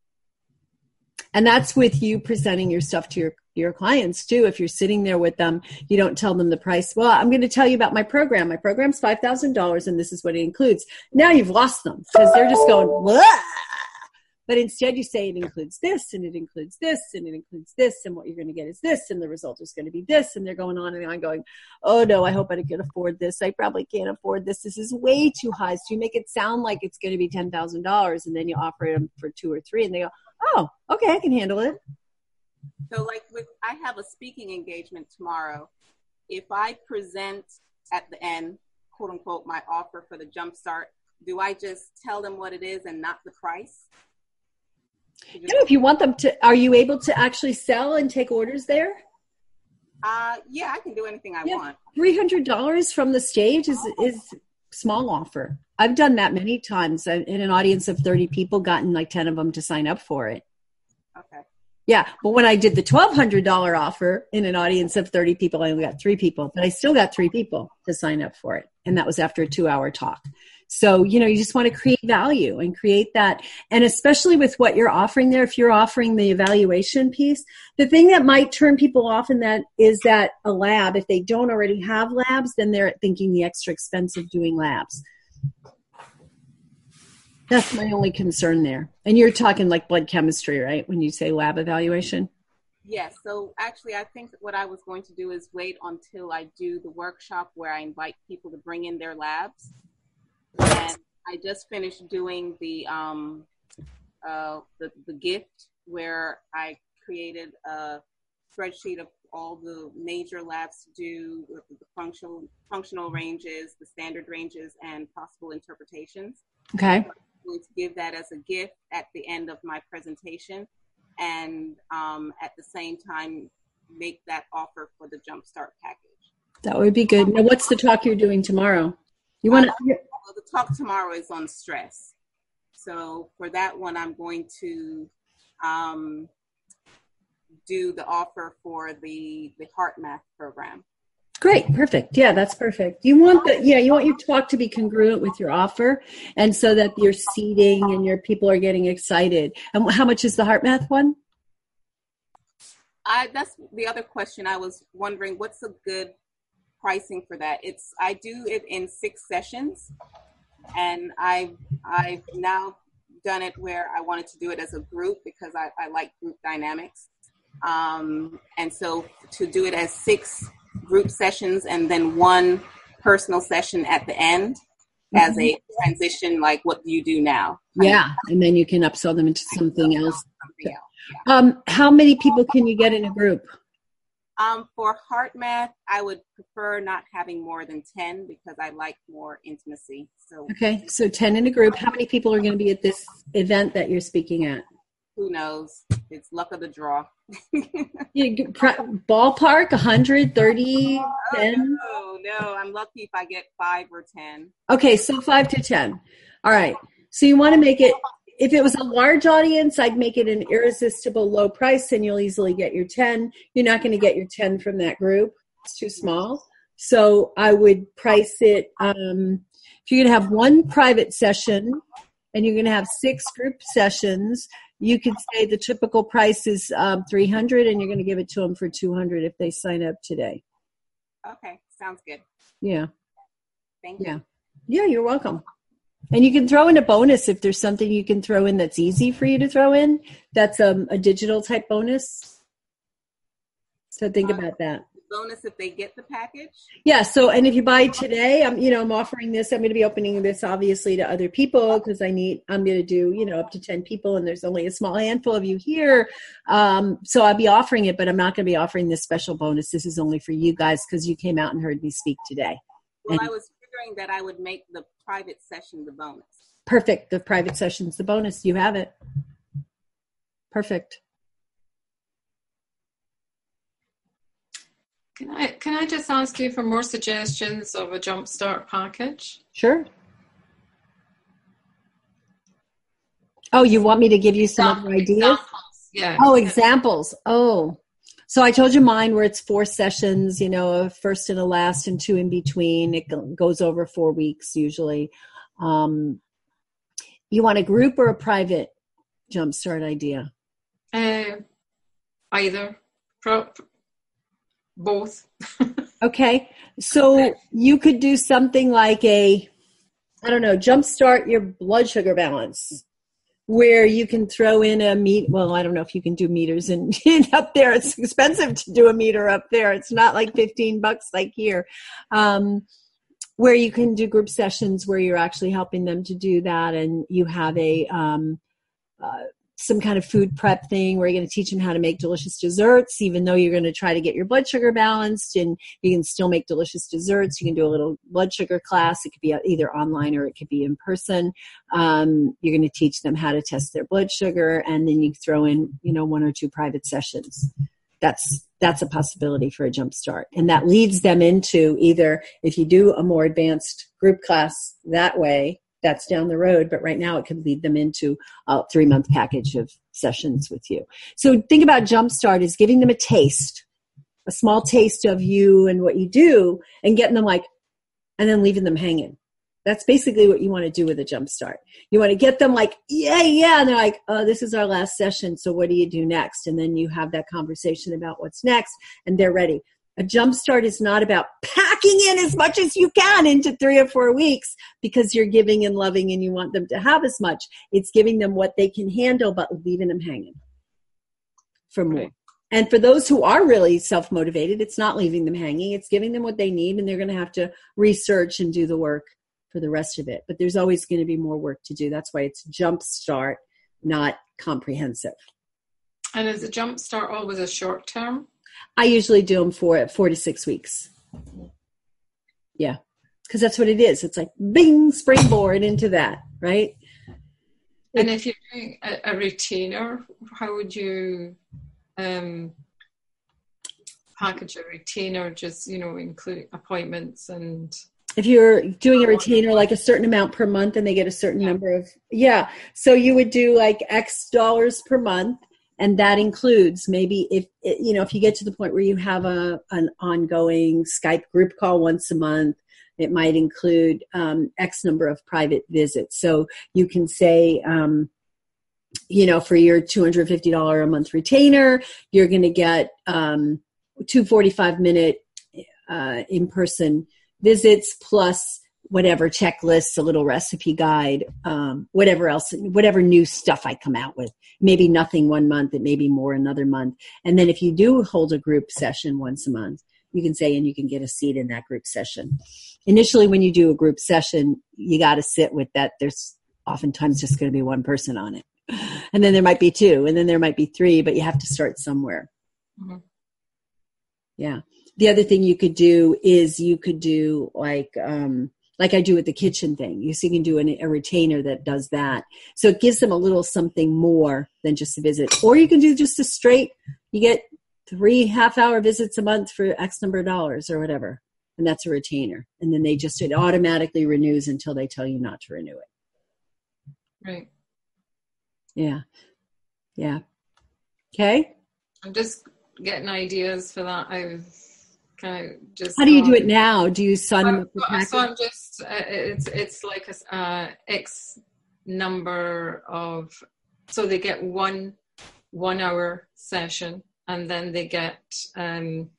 And that's with you presenting your stuff to your, your clients too. If you're sitting there with them, you don't tell them the price. Well, I'm going to tell you about my program. My program's five thousand dollars and this is what it includes. Now you've lost them because they're just going, whoa. But instead you say it includes this and it includes this and it includes this and what you're going to get is this and the result is going to be this. And they're going on and on going, oh no, I hope I can afford this. I probably can't afford this. This is way too high. So you make it sound like it's going to be ten thousand dollars and then you offer them for two or three and they go, oh, okay, I can handle it. So like with, I have a speaking engagement tomorrow. If I present at the end, quote unquote, my offer for the Jumpstart, do I just tell them what it is and not the price? No, if you want them to, are you able to actually sell and take orders there? Uh, yeah, I can do anything I yeah. want. three hundred dollars from the stage is, is small offer. I've done that many times in an audience of thirty people, gotten like ten of them to sign up for it. Okay. Yeah. But when I did the twelve hundred dollars offer in an audience of thirty people, I only got three people, but I still got three people to sign up for it. And that was after a two hour talk. So, you know, you just want to create value and create that. And especially with what you're offering there, if you're offering the evaluation piece, the thing that might turn people off in that is that a lab, if they don't already have labs, then they're thinking the extra expense of doing labs. That's my only concern there. And you're talking like blood chemistry, right? When you say lab evaluation? Yes. So actually, I think what I was going to do is wait until I do the workshop where I invite people to bring in their labs. And I just finished doing the um, uh, the, the gift where I created a spreadsheet of all the major labs to do, with the functional functional ranges, the standard ranges, and possible interpretations. Okay. So I'm going to give that as a gift at the end of my presentation, and um, at the same time make that offer for the Jumpstart package. That would be good. Now, what's the talk you're doing tomorrow? You want to? Uh, well, the talk tomorrow is on stress. So for that one, I'm going to um, do the offer for the the HeartMath program. Great, perfect. Yeah, that's perfect. You want the yeah, you want your talk to be congruent with your offer, and so that your seating and your people are getting excited. And how much is the HeartMath one? I that's the other question. I was wondering, what's a good pricing for that? It's I do it in six sessions, and I've I've now done it where I wanted to do it as a group because I, I like group dynamics. Um, and so to do it as six group sessions and then one personal session at the end mm-hmm. as a transition, like what do you do now? Yeah, and then you can upsell them into something else. Something else. Yeah. Um, how many people can you get in a group? Um, for HeartMath, I would prefer not having more than ten because I like more intimacy. So okay, so ten in a group. How many people are going to be at this event that you're speaking at? Who knows? It's luck of the draw. You, ballpark, one hundred, thirty, ten? Oh, no, no. I'm lucky if I get five or ten. Okay, so five to ten. All right. So you want to make it, if it was a large audience, I'd make it an irresistible low price and you'll easily get your ten. You're not going to get your ten from that group. It's too small. So I would price it, um, if you're going to have one private session and you're going to have six group sessions, you could say the typical price is um, three hundred and you're going to give it to them for two hundred if they sign up today. Okay, sounds good. Yeah. Thank yeah. you. Yeah, you're welcome. And you can throw in a bonus if there's something you can throw in that's easy for you to throw in. That's um, a digital type bonus. So think uh, about that. Bonus if they get the package? Yeah. So, and if you buy today, I'm, you know, I'm offering this. I'm going to be opening this obviously to other people because I need, I'm going to do, you know, up to ten people and there's only a small handful of you here. Um, so I'll be offering it, but I'm not going to be offering this special bonus. This is only for you guys because you came out and heard me speak today. Well, and I was figuring that I would make the private session the bonus. Perfect. The private session's the bonus. You have it. Perfect. Can I can I just ask you for more suggestions of a Jumpstart package? Sure. Oh, you want me to give you some other ideas? Examples. Yeah. Oh, examples. Oh, so I told you mine where it's four sessions, you know, a first and a last and two in between. It goes over four weeks usually. Um, you want a group or a private Jumpstart idea? Uh, either. Pro- Both. Okay. So you could do something like a, I don't know, jumpstart your blood sugar balance where you can throw in a meet. Well, I don't know if you can do meters and up there. It's expensive to do a meter up there. It's not like fifteen bucks like here. Um, where you can do group sessions where you're actually helping them to do that. And you have a, um, uh, some kind of food prep thing where you're going to teach them how to make delicious desserts, even though you're going to try to get your blood sugar balanced, and you can still make delicious desserts. You can do a little blood sugar class. It could be either online or it could be in person. Um, you're going to teach them how to test their blood sugar, and then you throw in, you know, one or two private sessions. That's, that's a possibility for a Jumpstart. And that leads them into either, if you do a more advanced group class that way, that's down the road, but right now it could lead them into a three-month package of sessions with you. So think about Jumpstart as giving them a taste, a small taste of you and what you do, and getting them like, and then leaving them hanging. That's basically what you want to do with a Jumpstart. You want to get them like, yeah, yeah, and they're like, oh, this is our last session, so what do you do next? And then you have that conversation about what's next, and they're ready. A Jumpstart is not about packing in as much as you can into three or four weeks because you're giving and loving and you want them to have as much. It's giving them what they can handle, but leaving them hanging for more. Right. And for those who are really self-motivated, it's not leaving them hanging. It's giving them what they need, and they're going to have to research and do the work for the rest of it. But there's always going to be more work to do. That's why it's Jumpstart, not comprehensive. And is a Jumpstart always a short term? I usually do them for four to six weeks. Yeah, because that's what it is. It's like bing, springboard into that, right? And if you're doing a, a retainer, how would you um, package a retainer? Just, you know, include appointments and... If you're doing a retainer, like a certain amount per month and they get a certain yeah. number of, yeah. So you would do like X dollars per month. And that includes maybe if, you know, if you get to the point where you have a an ongoing Skype group call once a month, it might include um, X number of private visits. So you can say, um, you know, for your two hundred fifty dollars a month retainer, you're going to get um, two forty-five minute uh, in-person visits plus whatever checklists, a little recipe guide, um, whatever else, whatever new stuff I come out with. Maybe nothing one month, it may be more another month. And then if you do hold a group session once a month, you can say, and you can get a seat in that group session. Initially, when you do a group session, you got to sit with that. There's oftentimes just going to be one person on it. And then there might be two, and then there might be three, but you have to start somewhere. Mm-hmm. Yeah. The other thing you could do is you could do like, um, like I do with the kitchen thing. You see, you can do an, a retainer that does that. So it gives them a little something more than just a visit. Or you can do just a straight, you get three half hour visits a month for X number of dollars or whatever. And that's a retainer. And then they just, it automatically renews until they tell you not to renew it. Right. Yeah. Yeah. Okay. I'm just getting ideas for that. I've kind of just. How do you do it now? Do you sign them up for package? So I'm just. Uh, it's it's like a uh, X number of. So they get one one hour session, and then they get um,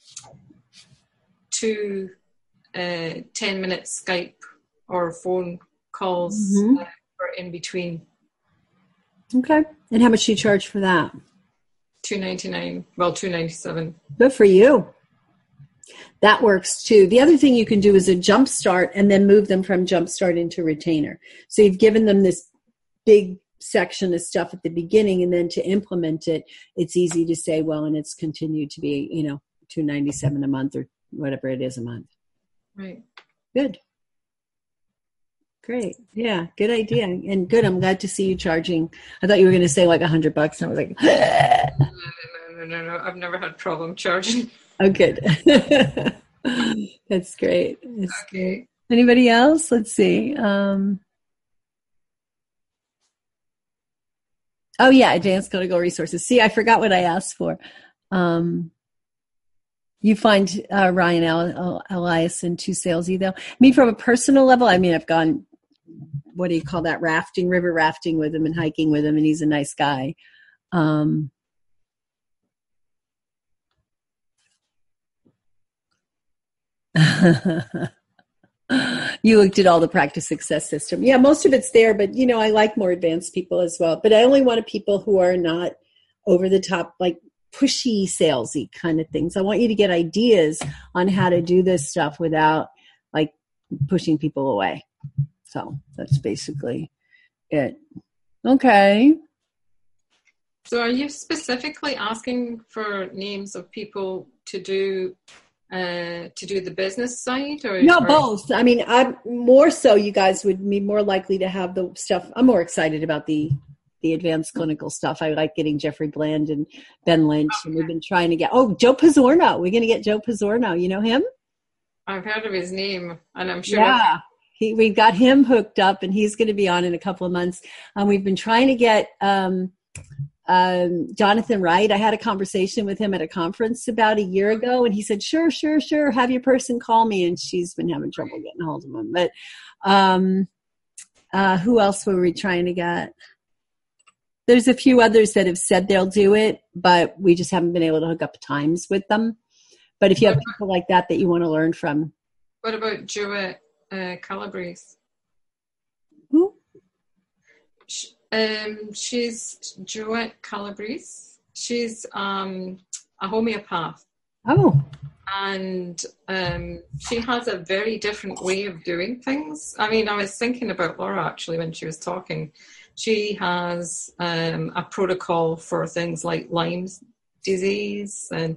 two uh, ten minute Skype or phone calls mm-hmm. uh, for in between. Okay. And how much do you charge for that? two ninety-nine. Well, two ninety-seven. Good for you. That works too. The other thing you can do is a jump start and then move them from jump start into retainer. So you've given them this big section of stuff at the beginning, and then to implement it, it's easy to say, well, and it's continued to be, you know, two ninety-seven a month or whatever it is a month. Right. Good. Great. Yeah. Good idea. And good. I'm glad to see you charging. I thought you were going to say like a hundred bucks. And I was like, no, no, no, no, no. I've never had problem charging. Oh, good. That's great. That's okay. Great. Anybody else? Let's see. Um, oh yeah. Advanced clinical resources. See, I forgot what I asked for. Um, You find uh, Ryan El- El- Eliason too salesy, though. I mean, from a personal level, I mean, I've gone, what do you call that, rafting, river rafting with him and hiking with him, and he's a nice guy. Um, you looked at all the practice success system. Yeah, most of it's there, but, you know, I like more advanced people as well. But I only wanted people who are not over the top, like, pushy, salesy kind of things. I want you to get ideas on how to do this stuff without like pushing people away. So that's basically it. Okay. So are you specifically asking for names of people to do uh, to do the business side? Or no, or? both. I mean, I'm more so you guys would be more likely to have the stuff. I'm more excited about the the advanced clinical stuff. I like getting Jeffrey Bland and Ben Lynch. Okay. And we've been trying to get, oh, Joe Pizzorno. We're going to get Joe Pizzorno. You know him? I've heard of his name, and I'm sure. Yeah. He, we've got him hooked up, and he's going to be on in a couple of months. Um, we've been trying to get um, um, Jonathan Wright. I had a conversation with him at a conference about a year ago, and he said, sure, sure, sure. Have your person call me. And she's been having trouble getting a hold of him. But um, uh, who else were we trying to get? There's a few others that have said they'll do it, but we just haven't been able to hook up times with them. But if you have people like that that you want to learn from. What about Joette uh, Calabrese? Who? She, um, she's Joette Calabrese. She's um, a homeopath. Oh. And um, she has a very different way of doing things. I mean, I was thinking about Laura actually when she was talking. She has um, a protocol for things like Lyme's disease, and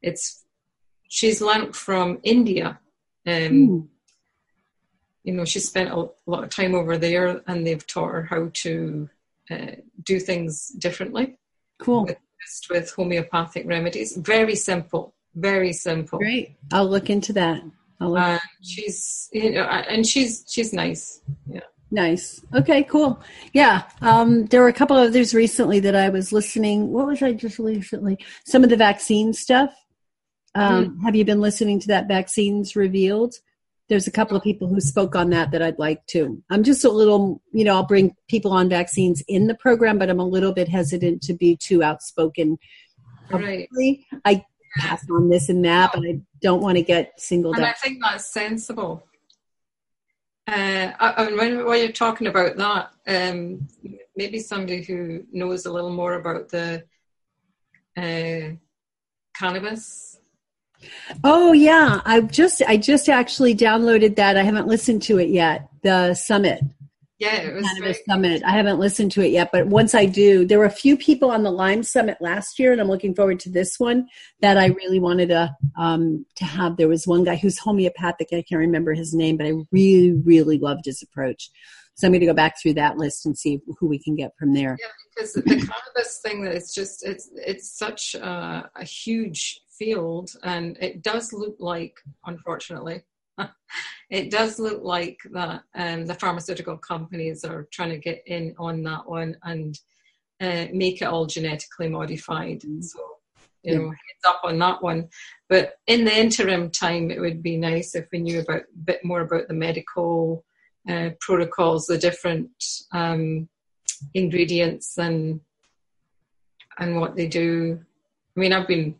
it's she's learnt from India. Um, mm. You know, she spent a lot of time over there, and they've taught her how to uh, do things differently. Cool. With, with homeopathic remedies. Very simple. Very simple. Great. I'll look into that. I'll look uh, she's, you know, and she's she's nice. Yeah. Nice. Okay, cool. Yeah. Um, there were a couple of others recently that I was listening. What was I just recently? Some of the vaccine stuff. Um, mm. Have you been listening to that Vaccines Revealed? There's a couple of people who spoke on that that I'd like to. I'm just a little, you know, I'll bring people on vaccines in the program, but I'm a little bit hesitant to be too outspoken. Right. I pass on this and that, but I don't want to get singled and out. I think that's sensible. Uh, I, I mean, when, when you're talking about that, um, maybe somebody who knows a little more about the uh, cannabis. Oh yeah, I just I just actually downloaded that. I haven't listened to it yet. The summit. Yeah, it was Cannabis Summit. I haven't listened to it yet, but once I do, there were a few people on the Lyme Summit last year, and I'm looking forward to this one that I really wanted to um, to have. There was one guy who's homeopathic. I can't remember his name, but I really, really loved his approach. So I'm going to go back through that list and see who we can get from there. Yeah, because the cannabis thing, it's just it's it's such a, a huge field, and it does look like, unfortunately, it does look like that um, the pharmaceutical companies are trying to get in on that one and uh, make it all genetically modified. So, you know, heads up on that one. But in the interim time, it would be nice if we knew about a bit more about the medical uh, protocols, the different um, ingredients, and and what they do. I mean, I've been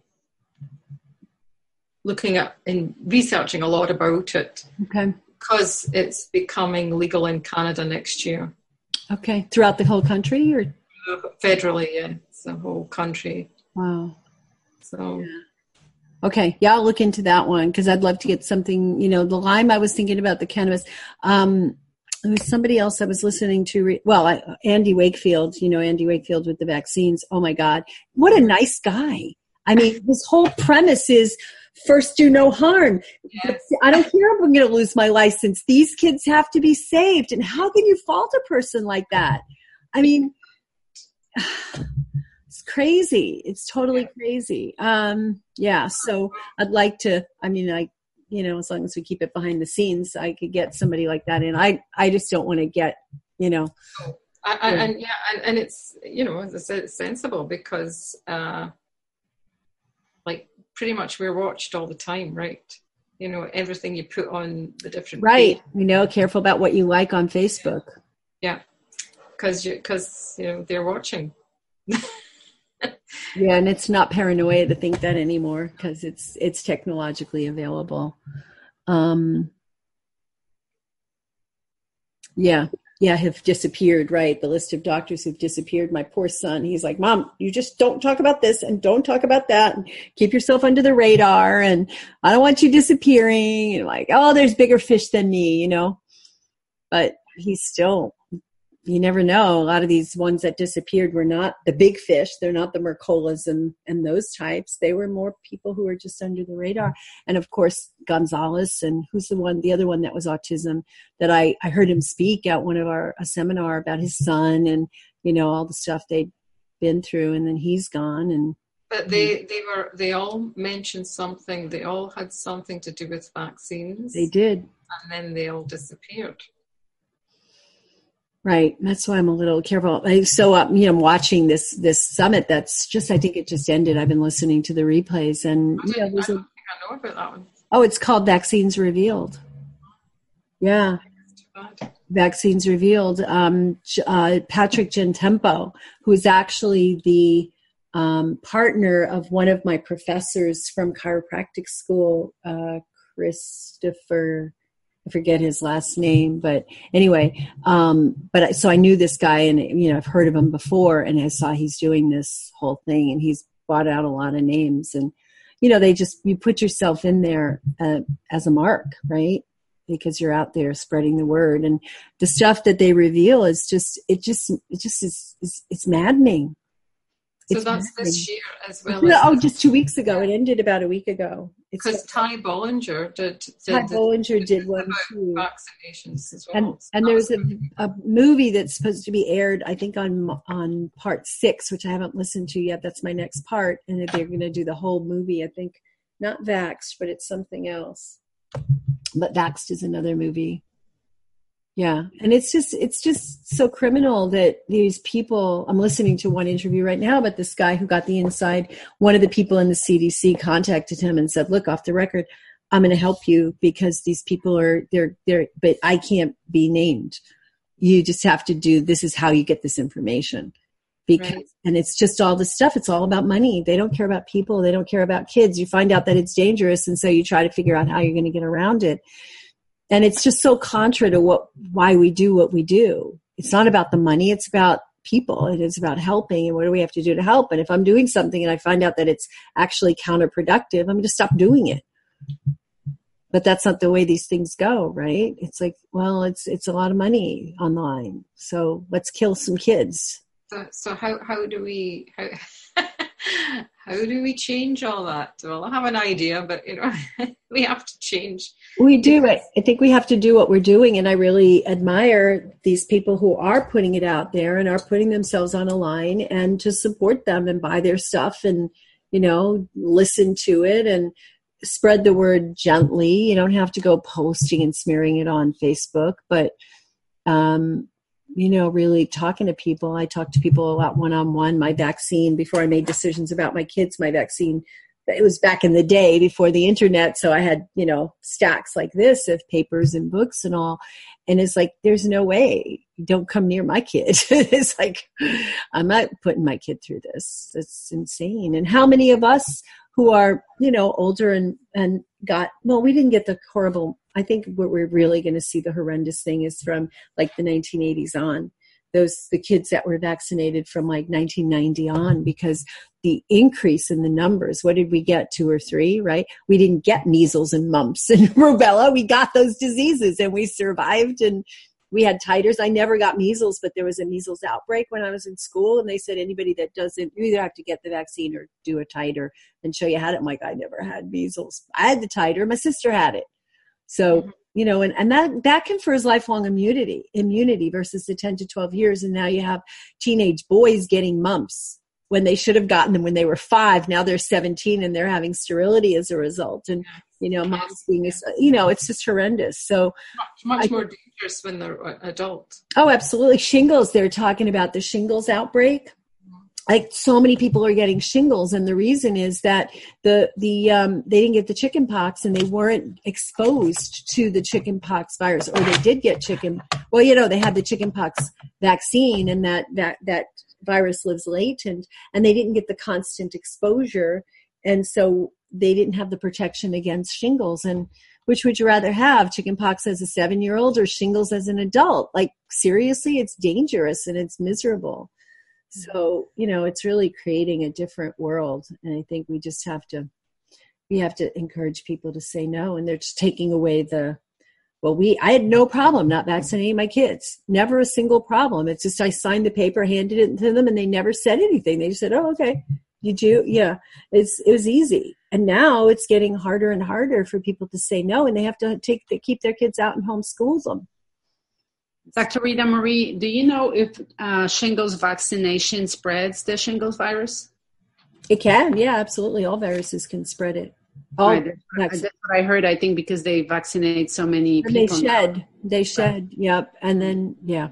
looking at and researching a lot about it. Okay. Because it's becoming legal in Canada next year. Okay. Throughout the whole country, or federally? Yeah, it's the whole country. Wow. So. Yeah. Okay. Yeah, I'll look into that one because I'd love to get something. You know, the Lyme. I was thinking about the cannabis. Um, there was somebody else I was listening to. Re- well, I, Andy Wakefield. You know, Andy Wakefield with the vaccines. Oh my God, what a nice guy. I mean, his whole premise is first do no harm. Yes. I don't care if I'm going to lose my license. These kids have to be saved. And how can you fault a person like that? I mean, it's crazy. It's totally crazy. Um, yeah. So I'd like to, I mean, I, you know, as long as we keep it behind the scenes, I could get somebody like that in. I, I just don't want to get, you know. I, I, and yeah, and, and it's, you know, as I said, it's sensible because, uh, like, pretty much we're watched all the time, right? You know, everything you put on the different right. Page. You know, careful about what you like on Facebook. Yeah, because you because you know they're watching. Yeah, and it's not paranoia to think that anymore because it's it's technologically available. Um, yeah. Yeah, have disappeared, right? The list of doctors who've disappeared. My poor son, he's like, Mom, you just don't talk about this and don't talk about that and keep yourself under the radar and I don't want you disappearing. And like, oh, there's bigger fish than me, you know? But he's still, you never know. A lot of these ones that disappeared were not the big fish. They're not the Mercolas and, and those types. They were more people who were just under the radar. And of course, Gonzalez and who's the one, the other one that was autism that I, I heard him speak at one of our, a seminar about his son and, you know, all the stuff they'd been through and then he's gone. And But they, they were, they all mentioned something. They all had something to do with vaccines. They did. And then they all disappeared. Right. That's why I'm a little careful. I, so, uh, you know, I'm watching this, this summit that's just, I think it just ended. I've been listening to the replays and, I, you know, there's I a, don't think I know about that one. Oh, it's called Vaccines Revealed. Yeah. Vaccines Revealed. Um, uh, Patrick Gentempo, who's actually the um, partner of one of my professors from chiropractic school, uh, Christopher, I forget his last name, but anyway, um, but I, so I knew this guy and, you know, I've heard of him before and I saw he's doing this whole thing and he's brought out a lot of names and, you know, they just, you put yourself in there uh, as a mark, right? Because you're out there spreading the word and the stuff that they reveal is just, it just, it just is, is it's maddening. So It's that's bad. this year as well. No, as oh, just two weeks ago. It ended about a week ago. Because Ty Bollinger did. did Ty did, Bollinger did, did one about too. vaccinations as well. And So and that there's was a, a movie that's supposed to be aired, I think, on on part six, which I haven't listened to yet. That's my next part, and they're going to do the whole movie. I think not Vaxxed, but it's something else. But Vaxxed is another movie. Yeah, and it's just it's just so criminal that these people. I'm listening to one interview right now, but this guy who got the inside, one of the people in the C D C contacted him and said, "Look, off the record, I'm going to help you because these people are they're they're, but I can't be named. You just have to do. This is how you get this information." Because Right. and it's just all this stuff. It's all about money. They don't care about people. They don't care about kids. You find out that it's dangerous, and so you try to figure out how you're going to get around it. And it's just so contra to what, why we do what we do. It's not about the money. It's about people. It is about helping. And what do we have to do to help? And if I'm doing something and I find out that it's actually counterproductive, I'm going to stop doing it. But that's not the way these things go, right? It's like, well, it's, it's a lot of money on the line. So let's kill some kids. So, so how, how do we how, how do we change all that? Well, I have an idea, but you know, we have to change. We do it. I think we have to do what we're doing, and I really admire these people who are putting it out there and are putting themselves on a line, and to support them and buy their stuff and, you know, listen to it and spread the word gently. You don't have to go posting and smearing it on Facebook, but um you know, really talking to people. I talk to people a lot one-on-one. My vaccine, before I made decisions about my kids, my vaccine, it was back in the day before the internet. So I had, you know, stacks like this of papers and books and all. And it's like, there's no way. Don't come near my kid. It's like, I'm not putting my kid through this. It's insane. And how many of us who are, you know, older and, and got, well, we didn't get the horrible, I think what we're really going to see the horrendous thing is from like the nineteen eighties on. Those, the kids that were vaccinated from like nineteen ninety on, because the increase in the numbers, what did we get? Two or three, right? We didn't get measles and mumps and rubella. We got those diseases and we survived, and we had titers. I never got measles, but there was a measles outbreak when I was in school, and they said anybody that doesn't, you either have to get the vaccine or do a titer and show you had it. I'm like, I never had measles. I had the titer. My sister had it. So, mm-hmm. you know, and, and that, that confers lifelong immunity, immunity versus the ten to twelve years. And now you have teenage boys getting mumps when they should have gotten them when they were five. Now they're seventeen and they're having sterility as a result. And, you know, moms being, you know, it's just horrendous. So much, much I, more dangerous when they're adult. Oh, absolutely. Shingles. They're talking about the shingles outbreak. Like so many people are getting shingles, and the reason is that the the um, they didn't get the chicken pox and they weren't exposed to the chicken pox virus, or they did get chicken. Well, you know, they had the chicken pox vaccine, and that that that virus lives latent, and they didn't get the constant exposure, and so they didn't have the protection against shingles. And which would you rather have, chicken pox as a seven-year-old or shingles as an adult? Like seriously, it's dangerous and it's miserable. So, you know, it's really creating a different world. And I think we just have to, we have to encourage people to say no. And they're just taking away the, well, we, I had no problem not vaccinating my kids. Never a single problem. It's just, I signed the paper, handed it to them, and they never said anything. They just said, oh, okay. Did you? Yeah. It's, it was easy. And now it's getting harder and harder for people to say no, and they have to take, they keep their kids out and homeschool them. Doctor Rita Marie, do you know if uh, shingles vaccination spreads the shingles virus? It can, yeah, absolutely. All viruses can spread it. All right, that's, that's what I heard, I think, because they vaccinate so many and people. They shed. Now. They shed, yep. And then, yeah.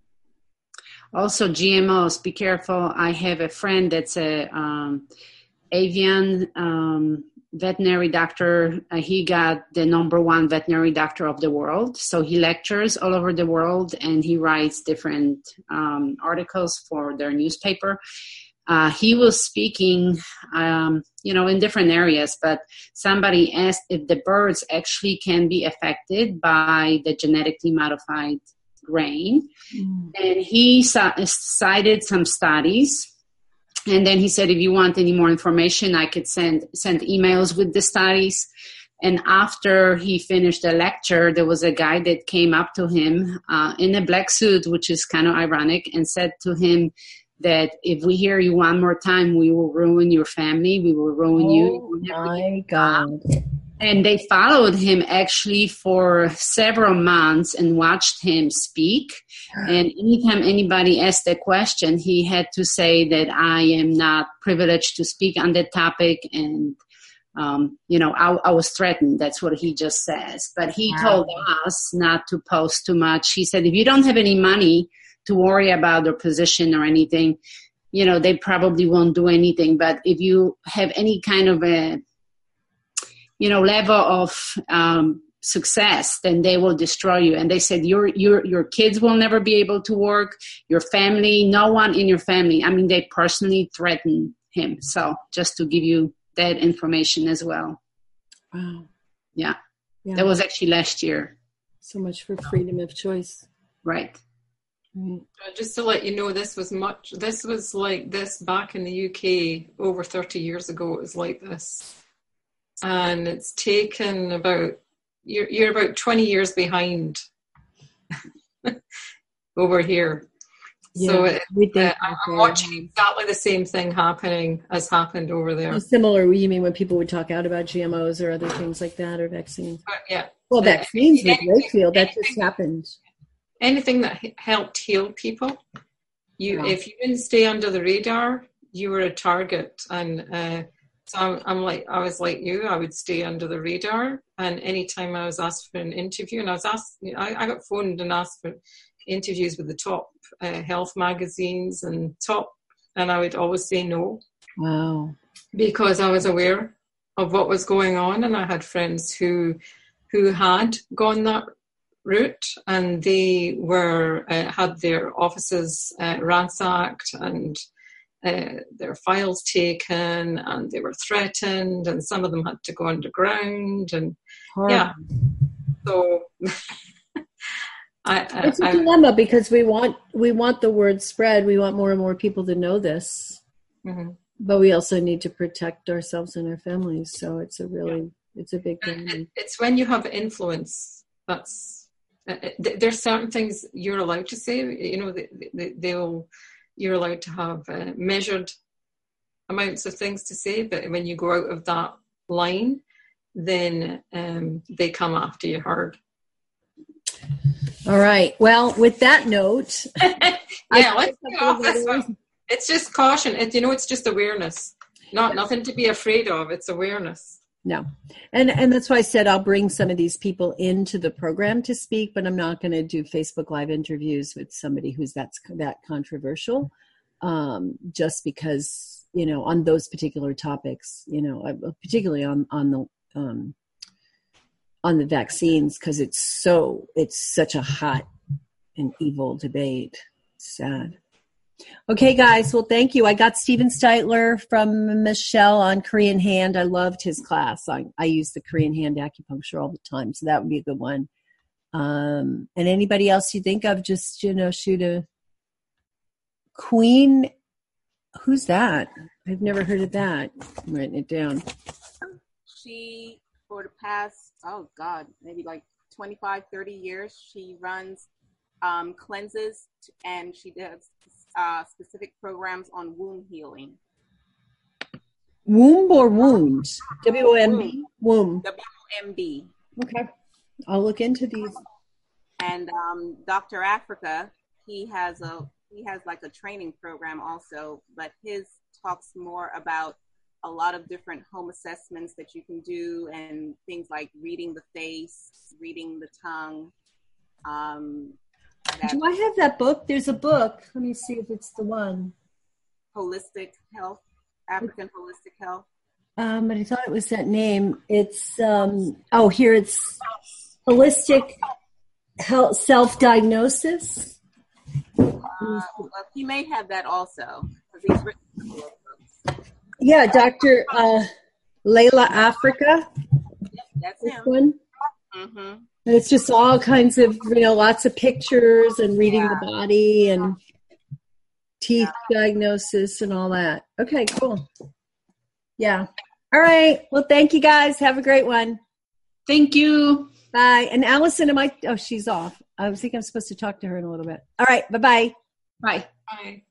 Also, G M Os, be careful. I have a friend that's a um, avian um veterinary doctor. Uh, he got the number one veterinary doctor of the world. So he lectures all over the world, and he writes different um, articles for their newspaper. Uh, he was speaking, um, you know, in different areas, but somebody asked if the birds actually can be affected by the genetically modified grain. Mm. And he c- cited some studies. And then he said, if you want any more information, I could send send emails with the studies. And after he finished the lecture, there was a guy that came up to him uh, in a black suit, which is kind of ironic, and said to him that if we hear you one more time, we will ruin your family. We will ruin oh, you. Oh my God. And they followed him actually for several months and watched him speak. And anytime anybody asked a question, he had to say that I am not privileged to speak on that topic. And, um, you know, I, I was threatened. That's what he just says. But he wow. told us not to post too much. He said, if you don't have any money to worry about their position or anything, you know, they probably won't do anything. But if you have any kind of a, you know, level of um, success, then they will destroy you. And they said, your your your kids will never be able to work, your family, no one in your family. I mean, they personally threatened him. So just to give you that information as well. Wow. Yeah. yeah. That was actually last year. So much for freedom of choice. Right. Uh, just to let you know, this was much, this was like this back in the U K over thirty years ago. It was like this. And it's taken about, you're, you're about twenty years behind over here. Yeah, so it, we think uh, I'm watching exactly the same thing happening as happened over there. Similar, you mean when people would talk out about G M Os or other things like that, or vaccines? Uh, yeah. Well, uh, vaccines with Wakefield, that just happened. Anything that helped heal people, you yeah. if you didn't stay under the radar, you were a target. And uh, so I'm, I'm like, I was like you, I would stay under the radar. And anytime I was asked for an interview, and I was asked, you know, I, I got phoned and asked for interviews with the top uh, health magazines and top, and I would always say no. Wow. Because I was aware of what was going on, and I had friends who who had gone that route, and they were uh, had their offices uh, ransacked and uh, their files taken, and they were threatened, and some of them had to go underground, and Horrible. yeah. So I, I, it's a dilemma I, because we want we want the word spread. We want more and more people to know this, mm-hmm. but we also need to protect ourselves and our families. So it's a really yeah. it's a big thing. It's when you have influence that's. Uh, there's certain things you're allowed to say, you know, they, they, they'll, you're allowed to have uh, measured amounts of things to say, but when you go out of that line, then um, they come after you hard. All right. Well, with that note. yeah, let's get off this one. It's just caution. It, you know, it's just awareness. Not nothing to be afraid of. It's awareness. No. And and that's why I said I'll bring some of these people into the program to speak, but I'm not going to do Facebook Live interviews with somebody who's that's that controversial, um, just because, you know, on those particular topics, you know, particularly on, on the um, on the vaccines, because it's so, it's such a hot and evil debate. It's sad. Okay, guys. Well, thank you. I got Steven Steitler from Michelle on Korean hand. I loved his class. I, I use the Korean hand acupuncture all the time, so that would be a good one. Um, and anybody else you think of, just, you know, shoot a Queen. Who's that? I've never heard of that. I'm writing it down. She, for the past, oh God, maybe like twenty-five, thirty years, she runs um, cleanses, and she does Uh, specific programs on wound healing. Womb or wound? W O M B? Womb. W O M B. Okay. I'll look into these. And um, Doctor Africa, he has a he has like a training program also, but his talks more about a lot of different home assessments that you can do, and things like reading the face, reading the tongue. Um, Do I have that book? There's a book. Let me see if it's the one. Holistic Health, African Holistic Health. Um, but I thought it was that name. It's, um, oh, here it's Holistic Health Self-Diagnosis. Uh, well, he may have that also, because he's written a couple of books. Yeah, Doctor Uh, Layla Africa. Yep, that's this him. One. Mm-hmm. And it's just all kinds of, you know, lots of pictures and reading yeah. the body and teeth yeah. diagnosis and all that. Okay, cool. Yeah. All right. Well, thank you guys. Have a great one. Thank you. Bye. And Allison, am I, oh, she's off. I was thinking I'm supposed to talk to her in a little bit. All right. Bye-bye. Bye. Bye.